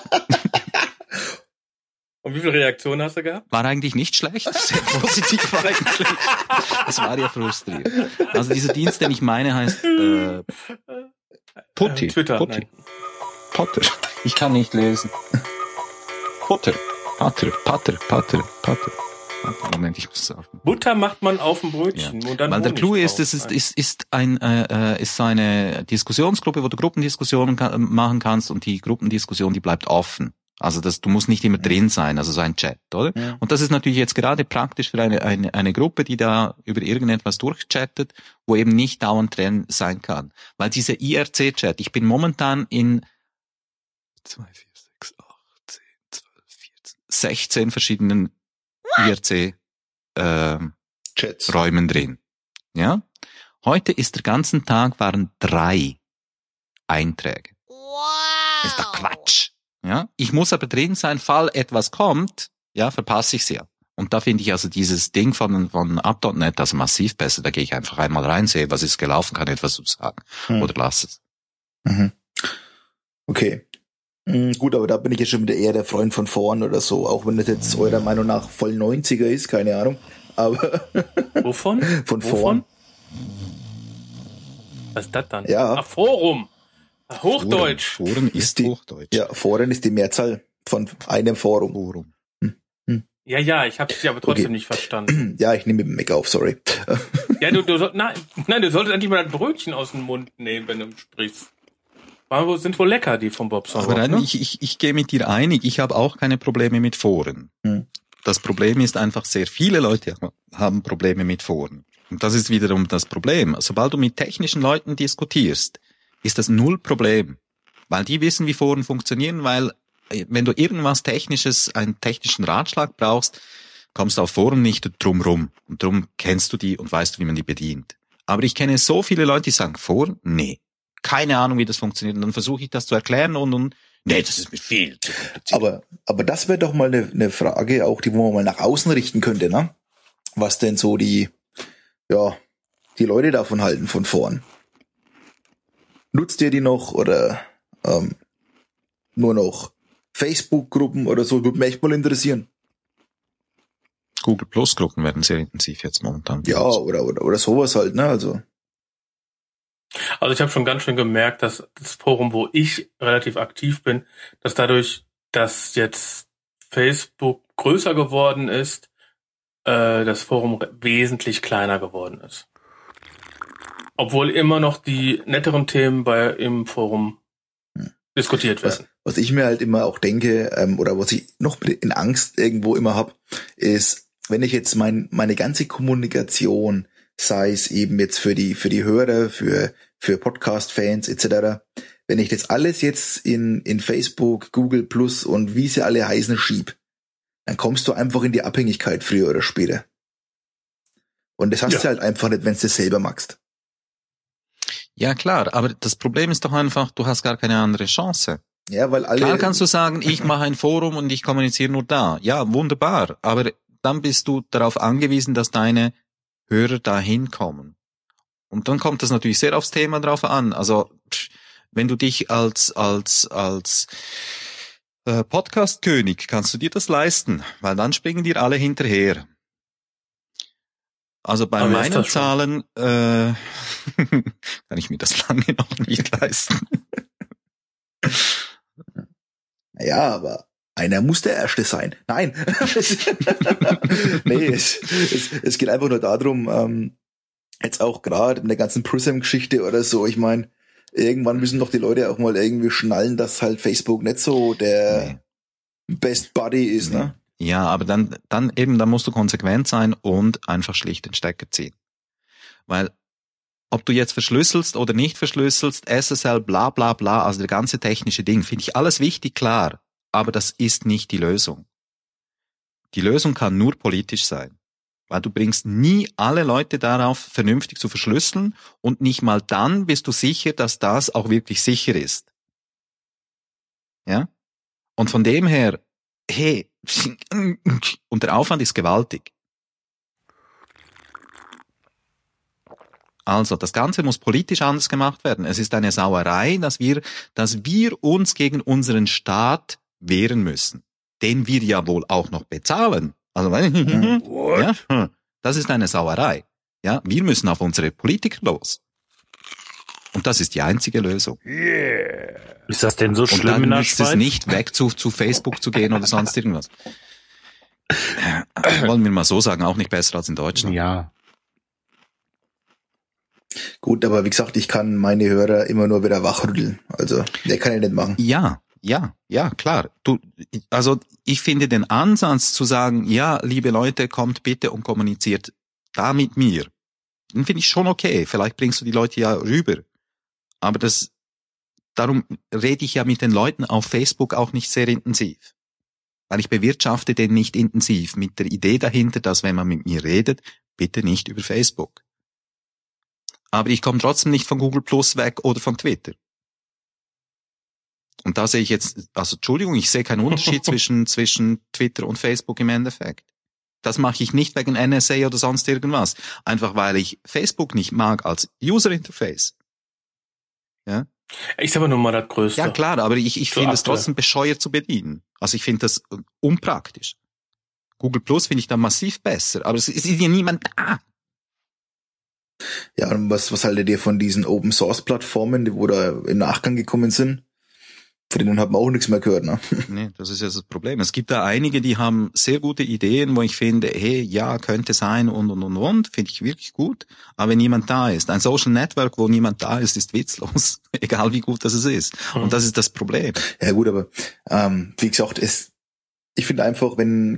Und wie viele Reaktionen hast du gehabt? War eigentlich nicht schlecht, sehr positiv eigentlich. Das war ja frustrierend. Also dieser Dienst, den ich meine, heißt Putti. Twitter. Putti. Potter. Ich kann nicht lesen. Potter. Moment, ich muss sagen. Butter macht man auf dem Brötchen. Ja. Und dann weil der Clou ist, es ist eine Diskussionsgruppe, wo du Gruppendiskussionen machen kannst und die Gruppendiskussion, die bleibt offen. Also du musst nicht immer drin sein, also so ein Chat, oder? Ja. Und das ist natürlich jetzt gerade praktisch für eine Gruppe, die da über irgendetwas durchchattet, wo eben nicht dauernd drin sein kann. Weil dieser IRC-Chat, ich bin momentan in 2, 4, 6, 8, 10, 12, 14, 16 verschiedenen IRC-Räumen drin. Ja? Heute ist der ganzen Tag waren 3 Einträge. Wow. Ist doch Quatsch. Ja? Ich muss aber drin sein, fall etwas kommt, ja, verpasse ich es ja. Und da finde ich also dieses Ding von App.net also massiv besser. Da gehe ich einfach einmal rein, sehe, was ist gelaufen, kann etwas zu sagen. Oder lass es. Mhm. Okay. Gut, aber da bin ich ja schon wieder eher der Freund von Foren oder so, auch wenn das jetzt eurer Meinung nach voll 90er ist, keine Ahnung. Aber wovon? Von Foren. Was ist das dann? Ja. Ach, Forum. Hochdeutsch. Foren ist Hochdeutsch. Ja, Foren ist die Mehrzahl von einem Forum. Ja, ich habe es aber trotzdem nicht verstanden. Ja, ich nehme mit dem Mac auf, sorry. Ja, du solltest endlich mal das Brötchen aus dem Mund nehmen, wenn du sprichst. Sind wohl lecker, die vom Bobson. Aber nein, ne? ich gehe mit dir einig. Ich habe auch keine Probleme mit Foren. Das Problem ist einfach, sehr viele Leute haben Probleme mit Foren. Und das ist wiederum das Problem. Sobald du mit technischen Leuten diskutierst, ist das null Problem. Weil die wissen, wie Foren funktionieren, weil wenn du irgendwas Technisches, einen technischen Ratschlag brauchst, kommst du auf Foren nicht drum rum. Und drum kennst du die und weißt, wie man die bedient. Aber ich kenne so viele Leute, die sagen, Foren? Nee. Keine Ahnung, wie das funktioniert. Und dann versuche ich das zu erklären und nee, das ist mir viel zu kompliziert. Aber das wäre doch mal eine Frage, auch die, wo man mal nach außen richten könnte, ne? Was denn so die Leute davon halten, von Foren. Nutzt ihr die noch oder nur noch Facebook-Gruppen oder so? Würde mich echt mal interessieren. Google Plus Gruppen werden sehr intensiv jetzt momentan. Ja, oder sowas halt, ne? Also ich habe schon ganz schön gemerkt, dass das Forum, wo ich relativ aktiv bin, dass dadurch, dass jetzt Facebook größer geworden ist, das Forum wesentlich kleiner geworden ist. Obwohl immer noch die netteren Themen im Forum diskutiert werden. Was ich mir halt immer auch denke, oder was ich noch in Angst irgendwo immer habe, ist, wenn ich jetzt meine ganze Kommunikation, sei es eben jetzt für die Hörer, für Podcast-Fans etc., wenn ich das alles jetzt in Facebook, Google Plus und wie sie alle heißen schieb, dann kommst du einfach in die Abhängigkeit früher oder später. Und das hast du halt einfach nicht, wenn du das selber magst. Ja, klar, aber das Problem ist doch einfach, du hast gar keine andere Chance. Ja, weil alle... Klar kannst du sagen, ich mache ein Forum und ich kommuniziere nur da. Ja, wunderbar. Aber dann bist du darauf angewiesen, dass deine Hörer da hinkommen. Und dann kommt das natürlich sehr aufs Thema drauf an. Also, wenn du dich als Podcast-König, kannst du dir das leisten, weil dann springen dir alle hinterher. Also bei meinen Zahlen kann ich mir das lange noch nicht leisten. Ja, aber einer muss der Erste sein. Nein. Nee, es geht einfach nur darum, jetzt auch gerade in der ganzen Prism-Geschichte oder so, ich meine, irgendwann müssen doch die Leute auch mal irgendwie schnallen, dass halt Facebook nicht so der Best Buddy ist, ne? Ja, aber dann musst du konsequent sein und einfach schlicht den Stecker ziehen. Weil, ob du jetzt verschlüsselst oder nicht verschlüsselst, SSL, bla bla bla, also der ganze technische Ding, finde ich alles wichtig, klar. Aber das ist nicht die Lösung. Die Lösung kann nur politisch sein. Weil du bringst nie alle Leute darauf, vernünftig zu verschlüsseln und nicht mal dann bist du sicher, dass das auch wirklich sicher ist. Ja? Und von dem her, hey, und der Aufwand ist gewaltig. Also, das Ganze muss politisch anders gemacht werden. Es ist eine Sauerei, dass wir uns gegen unseren Staat wehren müssen, den wir ja wohl auch noch bezahlen. Also, ja, das ist eine Sauerei. Ja, wir müssen auf unsere Politiker los. Und das ist die einzige Lösung. Yeah. Ist das denn so schlimm und in der Schweiz? Und dann ist es nicht weg zu Facebook zu gehen oder sonst irgendwas. Wollen wir mal so sagen, auch nicht besser als in Deutschland. Ja. Gut, aber wie gesagt, ich kann meine Hörer immer nur wieder wachrütteln. Also, der kann ja nicht machen. Ja, klar. Also ich finde den Ansatz zu sagen, ja, liebe Leute, kommt bitte und kommuniziert da mit mir, den finde ich schon okay. Vielleicht bringst du die Leute ja rüber. Aber darum rede ich ja mit den Leuten auf Facebook auch nicht sehr intensiv. Weil ich bewirtschafte den nicht intensiv mit der Idee dahinter, dass wenn man mit mir redet, bitte nicht über Facebook. Aber ich komme trotzdem nicht von Google Plus weg oder von Twitter. Und da sehe ich jetzt, also Entschuldigung, ich sehe keinen Unterschied zwischen Twitter und Facebook im Endeffekt. Das mache ich nicht wegen NSA oder sonst irgendwas. Einfach weil ich Facebook nicht mag als User Interface. Ja? Ich sage nur mal das Größte. Ja klar, aber ich finde es trotzdem bescheuert zu bedienen. Also ich finde das unpraktisch. Google Plus finde ich da massiv besser, aber es ist ja niemand da. Ja, und was haltet ihr von diesen Open Source Plattformen, die wo da im Nachgang gekommen sind? Von denen hat man auch nichts mehr gehört, ne? Nee, das ist ja das Problem. Es gibt da einige, die haben sehr gute Ideen, wo ich finde, hey, ja, könnte sein und, finde ich wirklich gut. Aber wenn niemand da ist, ein Social Network, wo niemand da ist witzlos. Egal wie gut das ist. Und das ist das Problem. Ja gut, aber wie gesagt, ich finde einfach, wenn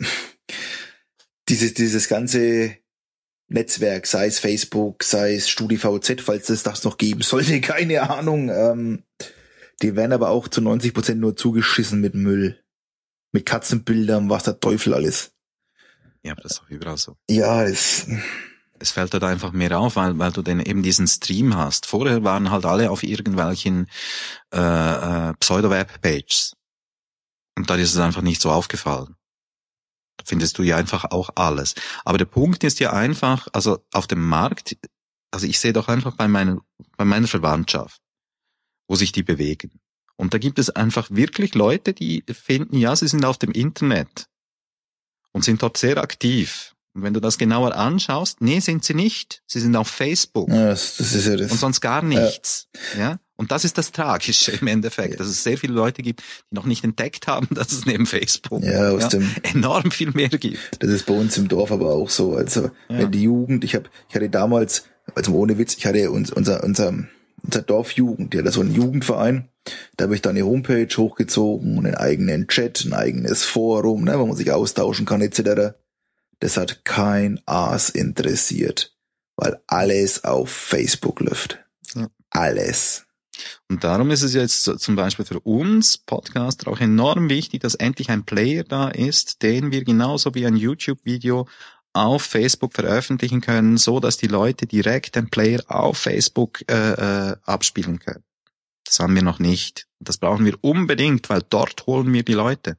dieses ganze Netzwerk, sei es Facebook, sei es StudiVZ, falls es das noch geben sollte, keine Ahnung, die werden aber auch zu 90% nur zugeschissen mit Müll. Mit Katzenbildern, was der Teufel alles. Ja, aber das ist auch überall so. Ja, es fällt halt einfach mehr auf, weil du denn eben diesen Stream hast. Vorher waren halt alle auf irgendwelchen Pseudo-Web-Pages. Und da ist es einfach nicht so aufgefallen. Da findest du ja einfach auch alles. Aber der Punkt ist ja einfach, also auf dem Markt, also ich sehe doch einfach bei meiner Verwandtschaft, wo sich die bewegen. Und da gibt es einfach wirklich Leute, die finden, ja, sie sind auf dem Internet und sind dort sehr aktiv. Und wenn du das genauer anschaust, nee, sind sie nicht. Sie sind auf Facebook. Ja, das ist ja das. Und sonst gar nichts. Ja. Und das ist das Tragische im Endeffekt, dass es sehr viele Leute gibt, die noch nicht entdeckt haben, dass es neben Facebook enorm viel mehr gibt. Das ist bei uns im Dorf aber auch so. Also, wenn die Jugend, ich hatte damals, also ohne Witz, ich hatte unser Dorfjugend, ja, das ist so ein Jugendverein, da habe ich dann eine Homepage hochgezogen, einen eigenen Chat, ein eigenes Forum, ne, wo man sich austauschen kann, etc. Das hat kein Aas interessiert, weil alles auf Facebook läuft. Ja. Alles. Und darum ist es jetzt zum Beispiel für uns Podcaster auch enorm wichtig, dass endlich ein Player da ist, den wir genauso wie ein YouTube-Video auf Facebook veröffentlichen können, so dass die Leute direkt den Player auf Facebook abspielen können. Das haben wir noch nicht. Das brauchen wir unbedingt, weil dort holen wir die Leute.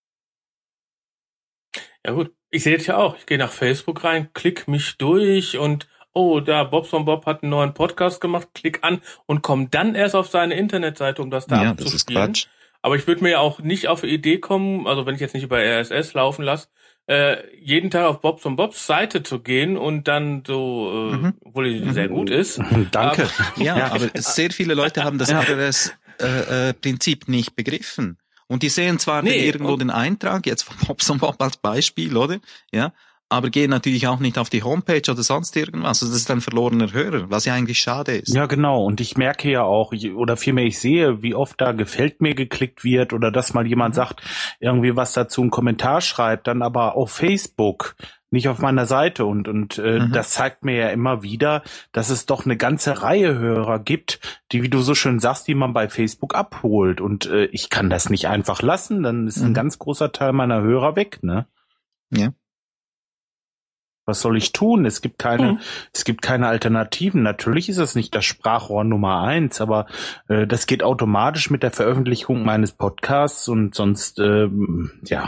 Ja gut, ich sehe das ja auch. Ich gehe nach Facebook rein, klick mich durch und da Bobson Bob hat einen neuen Podcast gemacht, klick an und komm dann erst auf seine Internetseite, um das da abzuspielen. Das ist Quatsch. Aber ich würde mir ja auch nicht auf die Idee kommen, also wenn ich jetzt nicht über RSS laufen lasse, jeden Tag auf Bobson Bobs Seite zu gehen und dann so, obwohl die sehr gut ist. Danke. Aber sehr viele Leite haben das RSS-Prinzip nicht begriffen. Und die sehen zwar irgendwo den Eintrag, jetzt von Bobson Bob als Beispiel, oder? Ja. Aber gehen natürlich auch nicht auf die Homepage oder sonst irgendwas. Also das ist ein verlorener Hörer, was ja eigentlich schade ist. Ja, genau. Und ich merke ja auch, oder vielmehr ich sehe, wie oft da gefällt mir geklickt wird oder dass mal jemand sagt, irgendwie was dazu einen Kommentar schreibt, dann aber auf Facebook, nicht auf meiner Seite. Und das zeigt mir ja immer wieder, dass es doch eine ganze Reihe Hörer gibt, die, wie du so schön sagst, die man bei Facebook abholt. Und ich kann das nicht einfach lassen, dann ist ein ganz großer Teil meiner Hörer weg, ne? Ja. Was soll ich tun? Es gibt keine Alternativen. Natürlich ist es nicht das Sprachrohr Nummer 1, aber das geht automatisch mit der Veröffentlichung meines Podcasts und sonst, ja.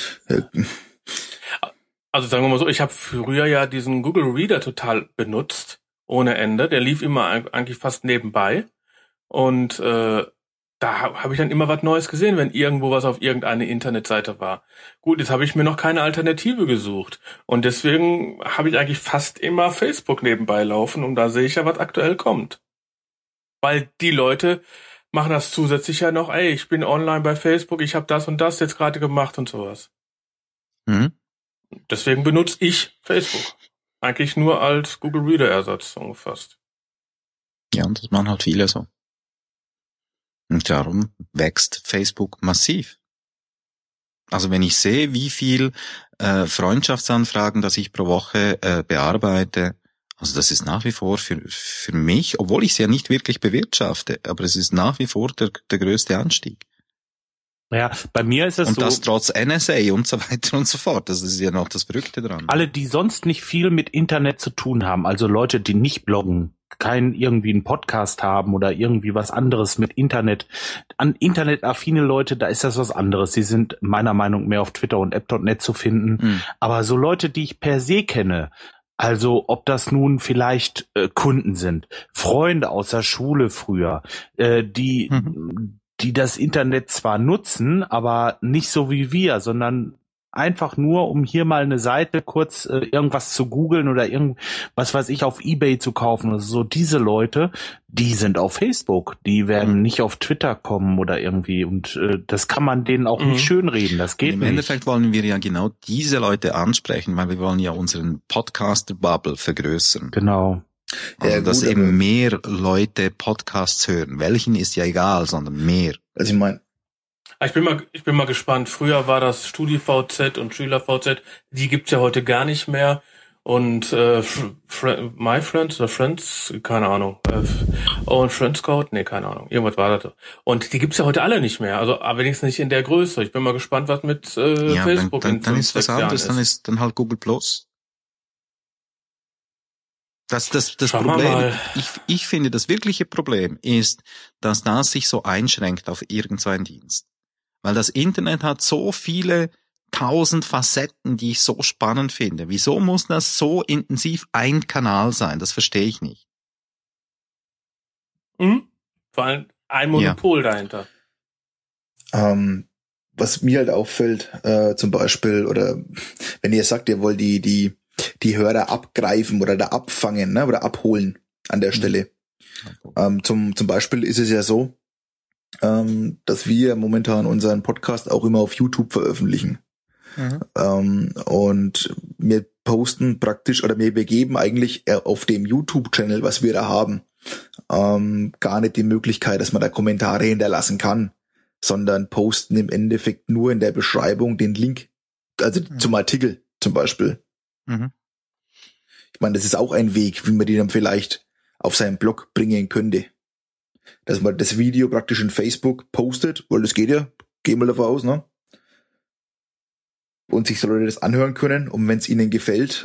Also sagen wir mal so, ich habe früher ja diesen Google Reader total benutzt, ohne Ende. Der lief immer eigentlich fast nebenbei. Und da habe ich dann immer was Neues gesehen, wenn irgendwo was auf irgendeine Internetseite war. Gut, jetzt habe ich mir noch keine Alternative gesucht. Und deswegen habe ich eigentlich fast immer Facebook nebenbei laufen und da sehe ich ja, was aktuell kommt. Weil die Leute machen das zusätzlich ja noch, ich bin online bei Facebook, ich habe das und das jetzt gerade gemacht und sowas. Deswegen benutze ich Facebook. Eigentlich nur als Google Reader Ersatz fast. Ja, und das machen halt viele so. Und darum wächst Facebook massiv. Also wenn ich sehe, wie viel Freundschaftsanfragen, dass ich pro Woche bearbeite, also das ist nach wie vor für mich, obwohl ich es ja nicht wirklich bewirtschafte, aber es ist nach wie vor der größte Anstieg. Ja, bei mir ist es und so. Und das trotz NSA und so weiter und so fort. Das ist ja noch das Verrückte dran. Alle, die sonst nicht viel mit Internet zu tun haben, also Leute, die nicht bloggen, keinen irgendwie einen Podcast haben oder irgendwie was anderes mit Internet. An internetaffine Leute, da ist das was anderes. Sie sind meiner Meinung nach mehr auf Twitter und app.net zu finden. Aber so Leute, die ich per se kenne, also ob das nun vielleicht Kunden sind, Freunde aus der Schule früher, die das Internet zwar nutzen, aber nicht so wie wir, sondern einfach nur, um hier mal eine Seite kurz irgendwas zu googeln oder was weiß ich, auf eBay zu kaufen oder so. Diese Leute, die sind auf Facebook. Die werden nicht auf Twitter kommen oder irgendwie. Und das kann man denen auch nicht schönreden. Das geht nicht. Im Endeffekt wollen wir ja genau diese Leute ansprechen, weil wir wollen ja unseren Podcaster-Bubble vergrößern. Genau. Also, ja, dass eben mehr Leute Podcasts hören. Welchen ist ja egal, sondern mehr. Also ich meine, ich bin mal gespannt. Früher war das StudiVZ und SchülerVZ. Die gibt's ja heute gar nicht mehr. Und My Friends oder Friends, keine Ahnung. Und Friends Code, nee, keine Ahnung. Irgendwas war das. Und die gibt's ja heute alle nicht mehr. Also aber wenigstens nicht in der Größe. Ich bin mal gespannt, was mit Facebook dann ist was anderes. Dann ist dann halt Google Plus. Das Problem, ich finde, das wirkliche Problem ist, dass das sich so einschränkt auf irgendeinen Dienst. Weil das Internet hat so viele 1000 Facetten, die ich so spannend finde. Wieso muss das so intensiv ein Kanal sein? Das verstehe ich nicht. Vor allem ein Monopol dahinter. Was mir halt auffällt, zum Beispiel, oder wenn ihr sagt, ihr wollt die Hörer abgreifen oder da abfangen, ne, oder abholen an der Stelle. Zum Beispiel ist es ja so, dass wir momentan unseren Podcast auch immer auf YouTube veröffentlichen. Und wir posten praktisch, oder wir geben eigentlich auf dem YouTube-Channel, was wir da haben, gar nicht die Möglichkeit, dass man da Kommentare hinterlassen kann, sondern posten im Endeffekt nur in der Beschreibung den Link, also zum Artikel zum Beispiel. Ich meine, das ist auch ein Weg, wie man die dann vielleicht auf seinen Blog bringen könnte. Dass man das Video praktisch in Facebook postet, weil das geht ja, gehen wir davon aus, ne? und sich so Leute das anhören können. Und wenn es ihnen gefällt,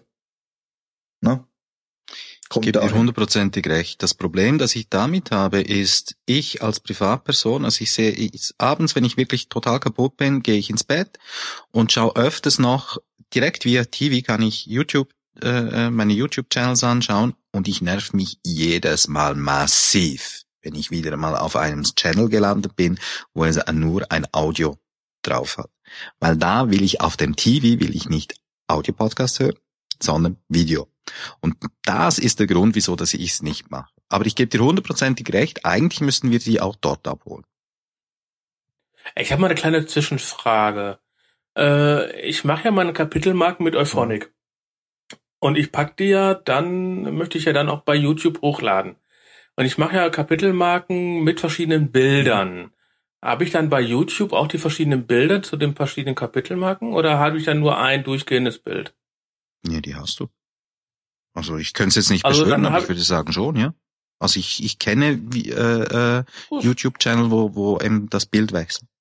Ich gebe dir 100%ig recht. Das Problem, das ich damit habe, ist, ich als Privatperson, also ich sehe, abends, wenn ich wirklich total kaputt bin, gehe ich ins Bett und schaue öfters noch, direkt via TV kann ich meine YouTube-Channels anschauen und ich nerv mich jedes Mal massiv, wenn ich wieder mal auf einem Channel gelandet bin, wo es nur ein Audio drauf hat. Weil da will ich auf dem TV, nicht Audio-Podcast hören, sondern Video. Und das ist der Grund, wieso dass ich es nicht mache. Aber ich gebe dir 100%ig recht, eigentlich müssten wir die auch dort abholen. Ich habe mal eine kleine Zwischenfrage. Ich mache ja meine Kapitelmarken mit Euphonic. Und ich pack die möchte ich ja dann auch bei YouTube hochladen. Und ich mache ja Kapitelmarken mit verschiedenen Bildern. Habe ich dann bei YouTube auch die verschiedenen Bilder zu den verschiedenen Kapitelmarken oder habe ich dann nur ein durchgehendes Bild? Nee, die hast du. Also ich könnte es jetzt nicht beschwören, aber ich würde sagen schon, ja. Also ich kenne YouTube-Channel, wo eben das Bild wechselt.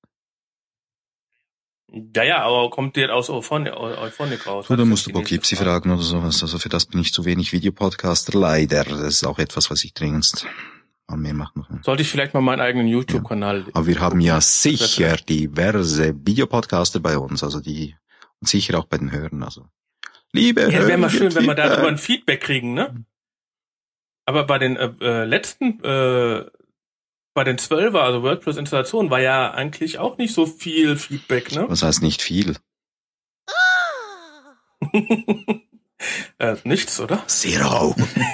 Ja, aber kommt dir aus Euphonic raus? So, dann musst du Bokipsi fragen oder sowas. Also für das bin ich zu wenig Videopodcaster, leider. Das ist auch etwas, was ich dringendst mal mehr machen kann. Sollte ich vielleicht mal meinen eigenen YouTube-Kanal... Ja. Aber wir haben ja sicher diverse Videopodcaster bei uns, also die und sicher auch bei den Hörern, also. Liebe Hörer. Ja, wäre mal schön, wenn wir darüber ein Feedback kriegen, ne? Aber bei den letzten, bei den 12er, also WordPress-Installationen, war ja eigentlich auch nicht so viel Feedback, ne? Was heißt nicht viel? Nichts, oder? Zero.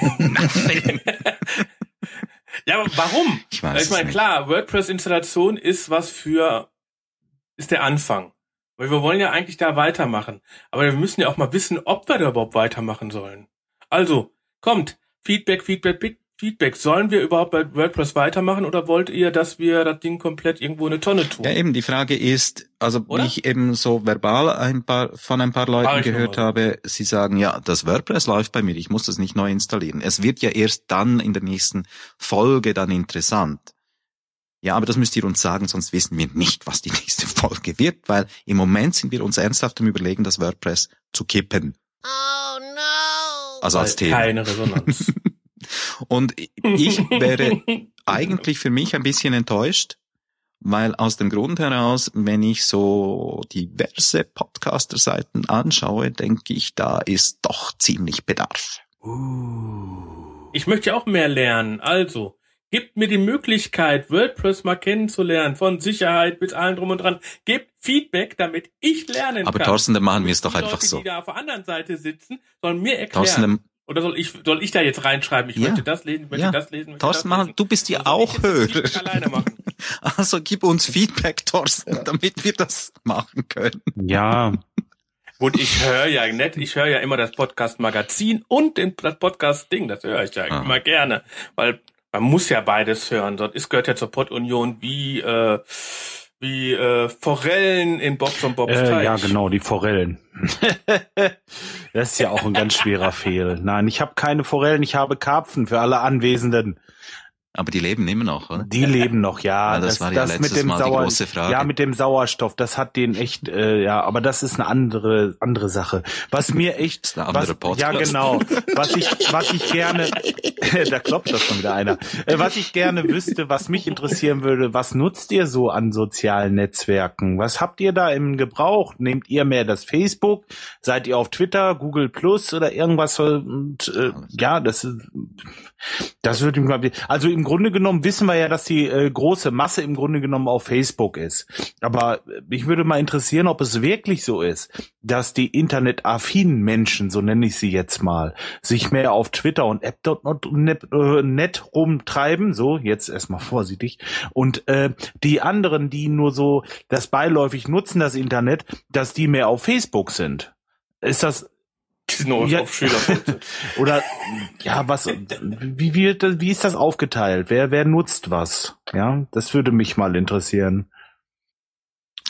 Ja, aber warum? Ich meine, klar, WordPress-Installation ist der Anfang. Weil wir wollen ja eigentlich da weitermachen. Aber wir müssen ja auch mal wissen, ob wir da überhaupt weitermachen sollen. Also, kommt, Feedback. Sollen wir überhaupt bei WordPress weitermachen oder wollt ihr, dass wir das Ding komplett irgendwo in eine Tonne tun? Ja, eben, die Frage ist, also wie ich eben so verbal von ein paar Leuten gehört habe, sie sagen, ja, das WordPress läuft bei mir, ich muss das nicht neu installieren. Es wird ja erst dann in der nächsten Folge dann interessant. Ja, aber das müsst ihr uns sagen, sonst wissen wir nicht, was die nächste Folge wird, weil im Moment sind wir uns ernsthaft am Überlegen, das WordPress zu kippen. Oh no! Also als Thema. Keine Resonanz. Und ich wäre eigentlich für mich ein bisschen enttäuscht, weil aus dem Grund heraus, wenn ich so diverse Podcaster-Seiten anschaue, denke ich, da ist doch ziemlich Bedarf. Ich möchte ja auch mehr lernen, also... Gebt mir die Möglichkeit, WordPress mal kennenzulernen, von Sicherheit bis allem drum und dran. Gebt Feedback, damit ich lernen kann. Aber Thorsten, dann machen wir es doch die einfach Leute, so. Die da auf der anderen Seite sitzen, sollen mir erklären. Thorsten, oder soll ich da jetzt reinschreiben, ich möchte das lesen, möchte das lesen, Thorsten, das lesen. du bist ja auch Hörer. Alleine machen. Also gib uns Feedback, Thorsten, damit wir das machen können. Ja. Und ich höre ja immer das Podcast-Magazin und das Podcast-Ding, das höre ich ja immer gerne, weil man muss ja beides hören, sonst gehört ja zur Pod-Union wie Forellen in Bobs und Bobs Teich. Ja, genau, die Forellen. Das ist ja auch ein ganz schwerer Fehl. Nein, ich habe keine Forellen, ich habe Karpfen für alle Anwesenden. Aber die leben immer noch, oder? Die leben noch, ja. Das war ja letztes Mal die große Frage. Ja, mit dem Sauerstoff, das hat den echt, ja, aber das ist eine andere Sache. Was mir echt, das ist eine andere Podcast. Ja, genau. Was ich gerne, da klopft doch schon wieder einer. Was ich gerne wüsste, was mich interessieren würde, was nutzt ihr so an sozialen Netzwerken? Was habt ihr da im Gebrauch? Nehmt ihr mehr das Facebook? Seid ihr auf Twitter, Google Plus oder irgendwas? Und ja, das würde mich mal, also im Grunde genommen wissen wir ja, dass die große Masse im Grunde genommen auf Facebook ist. Aber mich würde mal interessieren, ob es wirklich so ist, dass die internetaffinen Menschen, so nenne ich sie jetzt mal, sich mehr auf Twitter und App.net rumtreiben, so, jetzt erstmal vorsichtig, und die anderen, die nur so das beiläufig nutzen, das Internet, dass die mehr auf Facebook sind. Ist das... Ja. Auf Schülerfotos. Oder ja, wie ist das aufgeteilt? Wer nutzt was? Ja, das würde mich mal interessieren.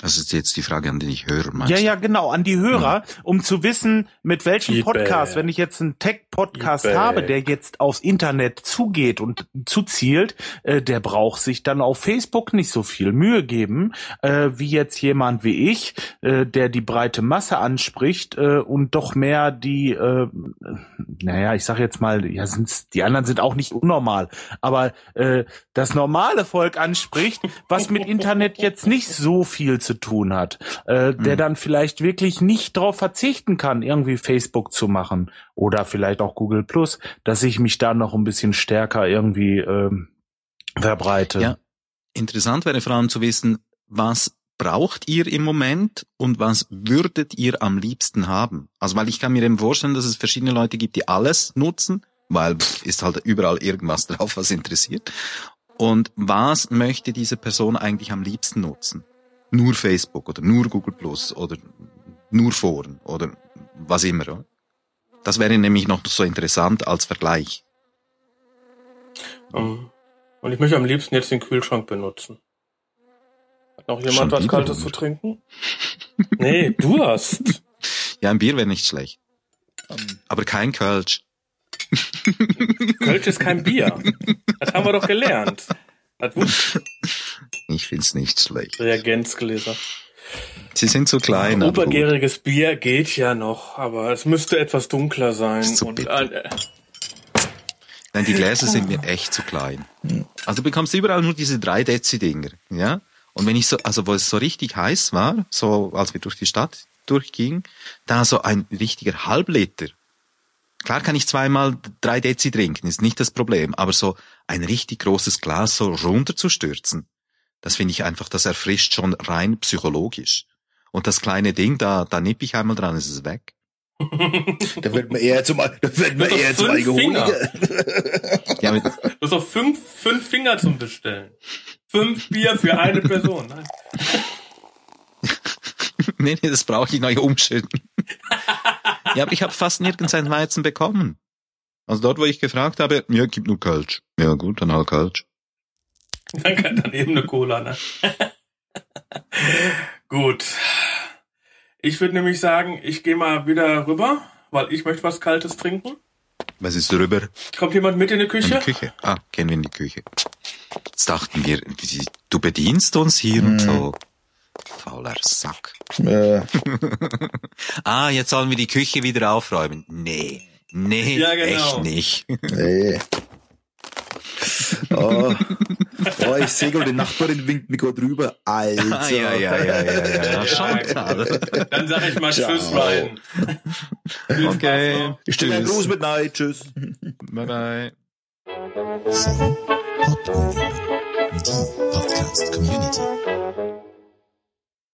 Das ist jetzt die Frage an die Hörer, meinst du? Ja, genau, an die Hörer, um zu wissen, mit welchem Podcast, wenn ich jetzt einen Tech-Podcast habe, der jetzt aufs Internet zugeht und zuzielt, der braucht sich dann auf Facebook nicht so viel Mühe geben, wie jetzt jemand wie ich, der die breite Masse anspricht und doch mehr die, ich sag jetzt mal, die anderen sind auch nicht unnormal, aber das normale Volk anspricht, was mit Internet jetzt nicht so viel zu tun hat, der dann vielleicht wirklich nicht darauf verzichten kann, irgendwie Facebook zu machen oder vielleicht auch Google Plus, dass ich mich da noch ein bisschen stärker irgendwie verbreite. Ja, interessant wäre vor allem zu wissen, was braucht ihr im Moment und was würdet ihr am liebsten haben? Also weil ich kann mir eben vorstellen, dass es verschiedene Leute gibt, die alles nutzen, weil ist halt überall irgendwas drauf, was interessiert. Und was möchte diese Person eigentlich am liebsten nutzen? Nur Facebook oder nur Google Plus oder nur Foren oder was immer. Oder? Das wäre nämlich noch so interessant als Vergleich. Und ich möchte am liebsten jetzt den Kühlschrank benutzen. Hat noch jemand was Kaltes zu trinken? Nee, Durst. Ja, ein Bier wäre nicht schlecht. Aber kein Kölsch. Kölsch ist kein Bier. Das haben wir doch gelernt. Ich find's nicht schlecht. Reagenzgläser. Sie sind zu klein. Obergäriges Bier geht ja noch, aber es müsste etwas dunkler sein. So Nein, die Gläser sind mir echt zu klein. Also du bekommst überall nur diese 3 Dezi-Dinger, ja? Und wenn ich so, also wo es so richtig heiß war, so als wir durch die Stadt durchgingen, da so ein richtiger Halbliter. Klar kann ich zweimal 3 Dezi trinken, ist nicht das Problem, aber so ein richtig großes Glas so runterzustürzen, das finde ich einfach, das erfrischt schon rein psychologisch. Und das kleine Ding, da nipp ich einmal dran, ist es weg. Da wird man eher zum Alkoholiker. Ja, du hast doch 5 Finger zum Bestellen. 5 Bier für eine Person. Nein. Nee, das brauche ich noch umschütten. Ja, aber ich habe fast nirgends ein Weizen bekommen. Also dort, wo ich gefragt habe, ja, gibt nur Kölsch. Ja gut, dann halt Kölsch. Dann eben eine Cola, ne? Gut. Ich würde nämlich sagen, ich gehe mal wieder rüber, weil ich möchte was Kaltes trinken. Was ist rüber? Kommt jemand mit in die Küche? In die Küche? Ah, gehen wir in die Küche. Jetzt dachten wir, du bedienst uns hier und so. Fauler Sack. Jetzt sollen wir die Küche wieder aufräumen. Nee, ja, genau. Echt nicht. Nee. Ich sehe gerade, die Nachbarin winkt mir gerade rüber. Alter. Ja. Chantal. Dann sag ich mal Tschüss, Ryan. Okay. Ich stelle einen Gruß mit Nein. Tschüss. Bye bye. Von Podmovie, die Podcast Community.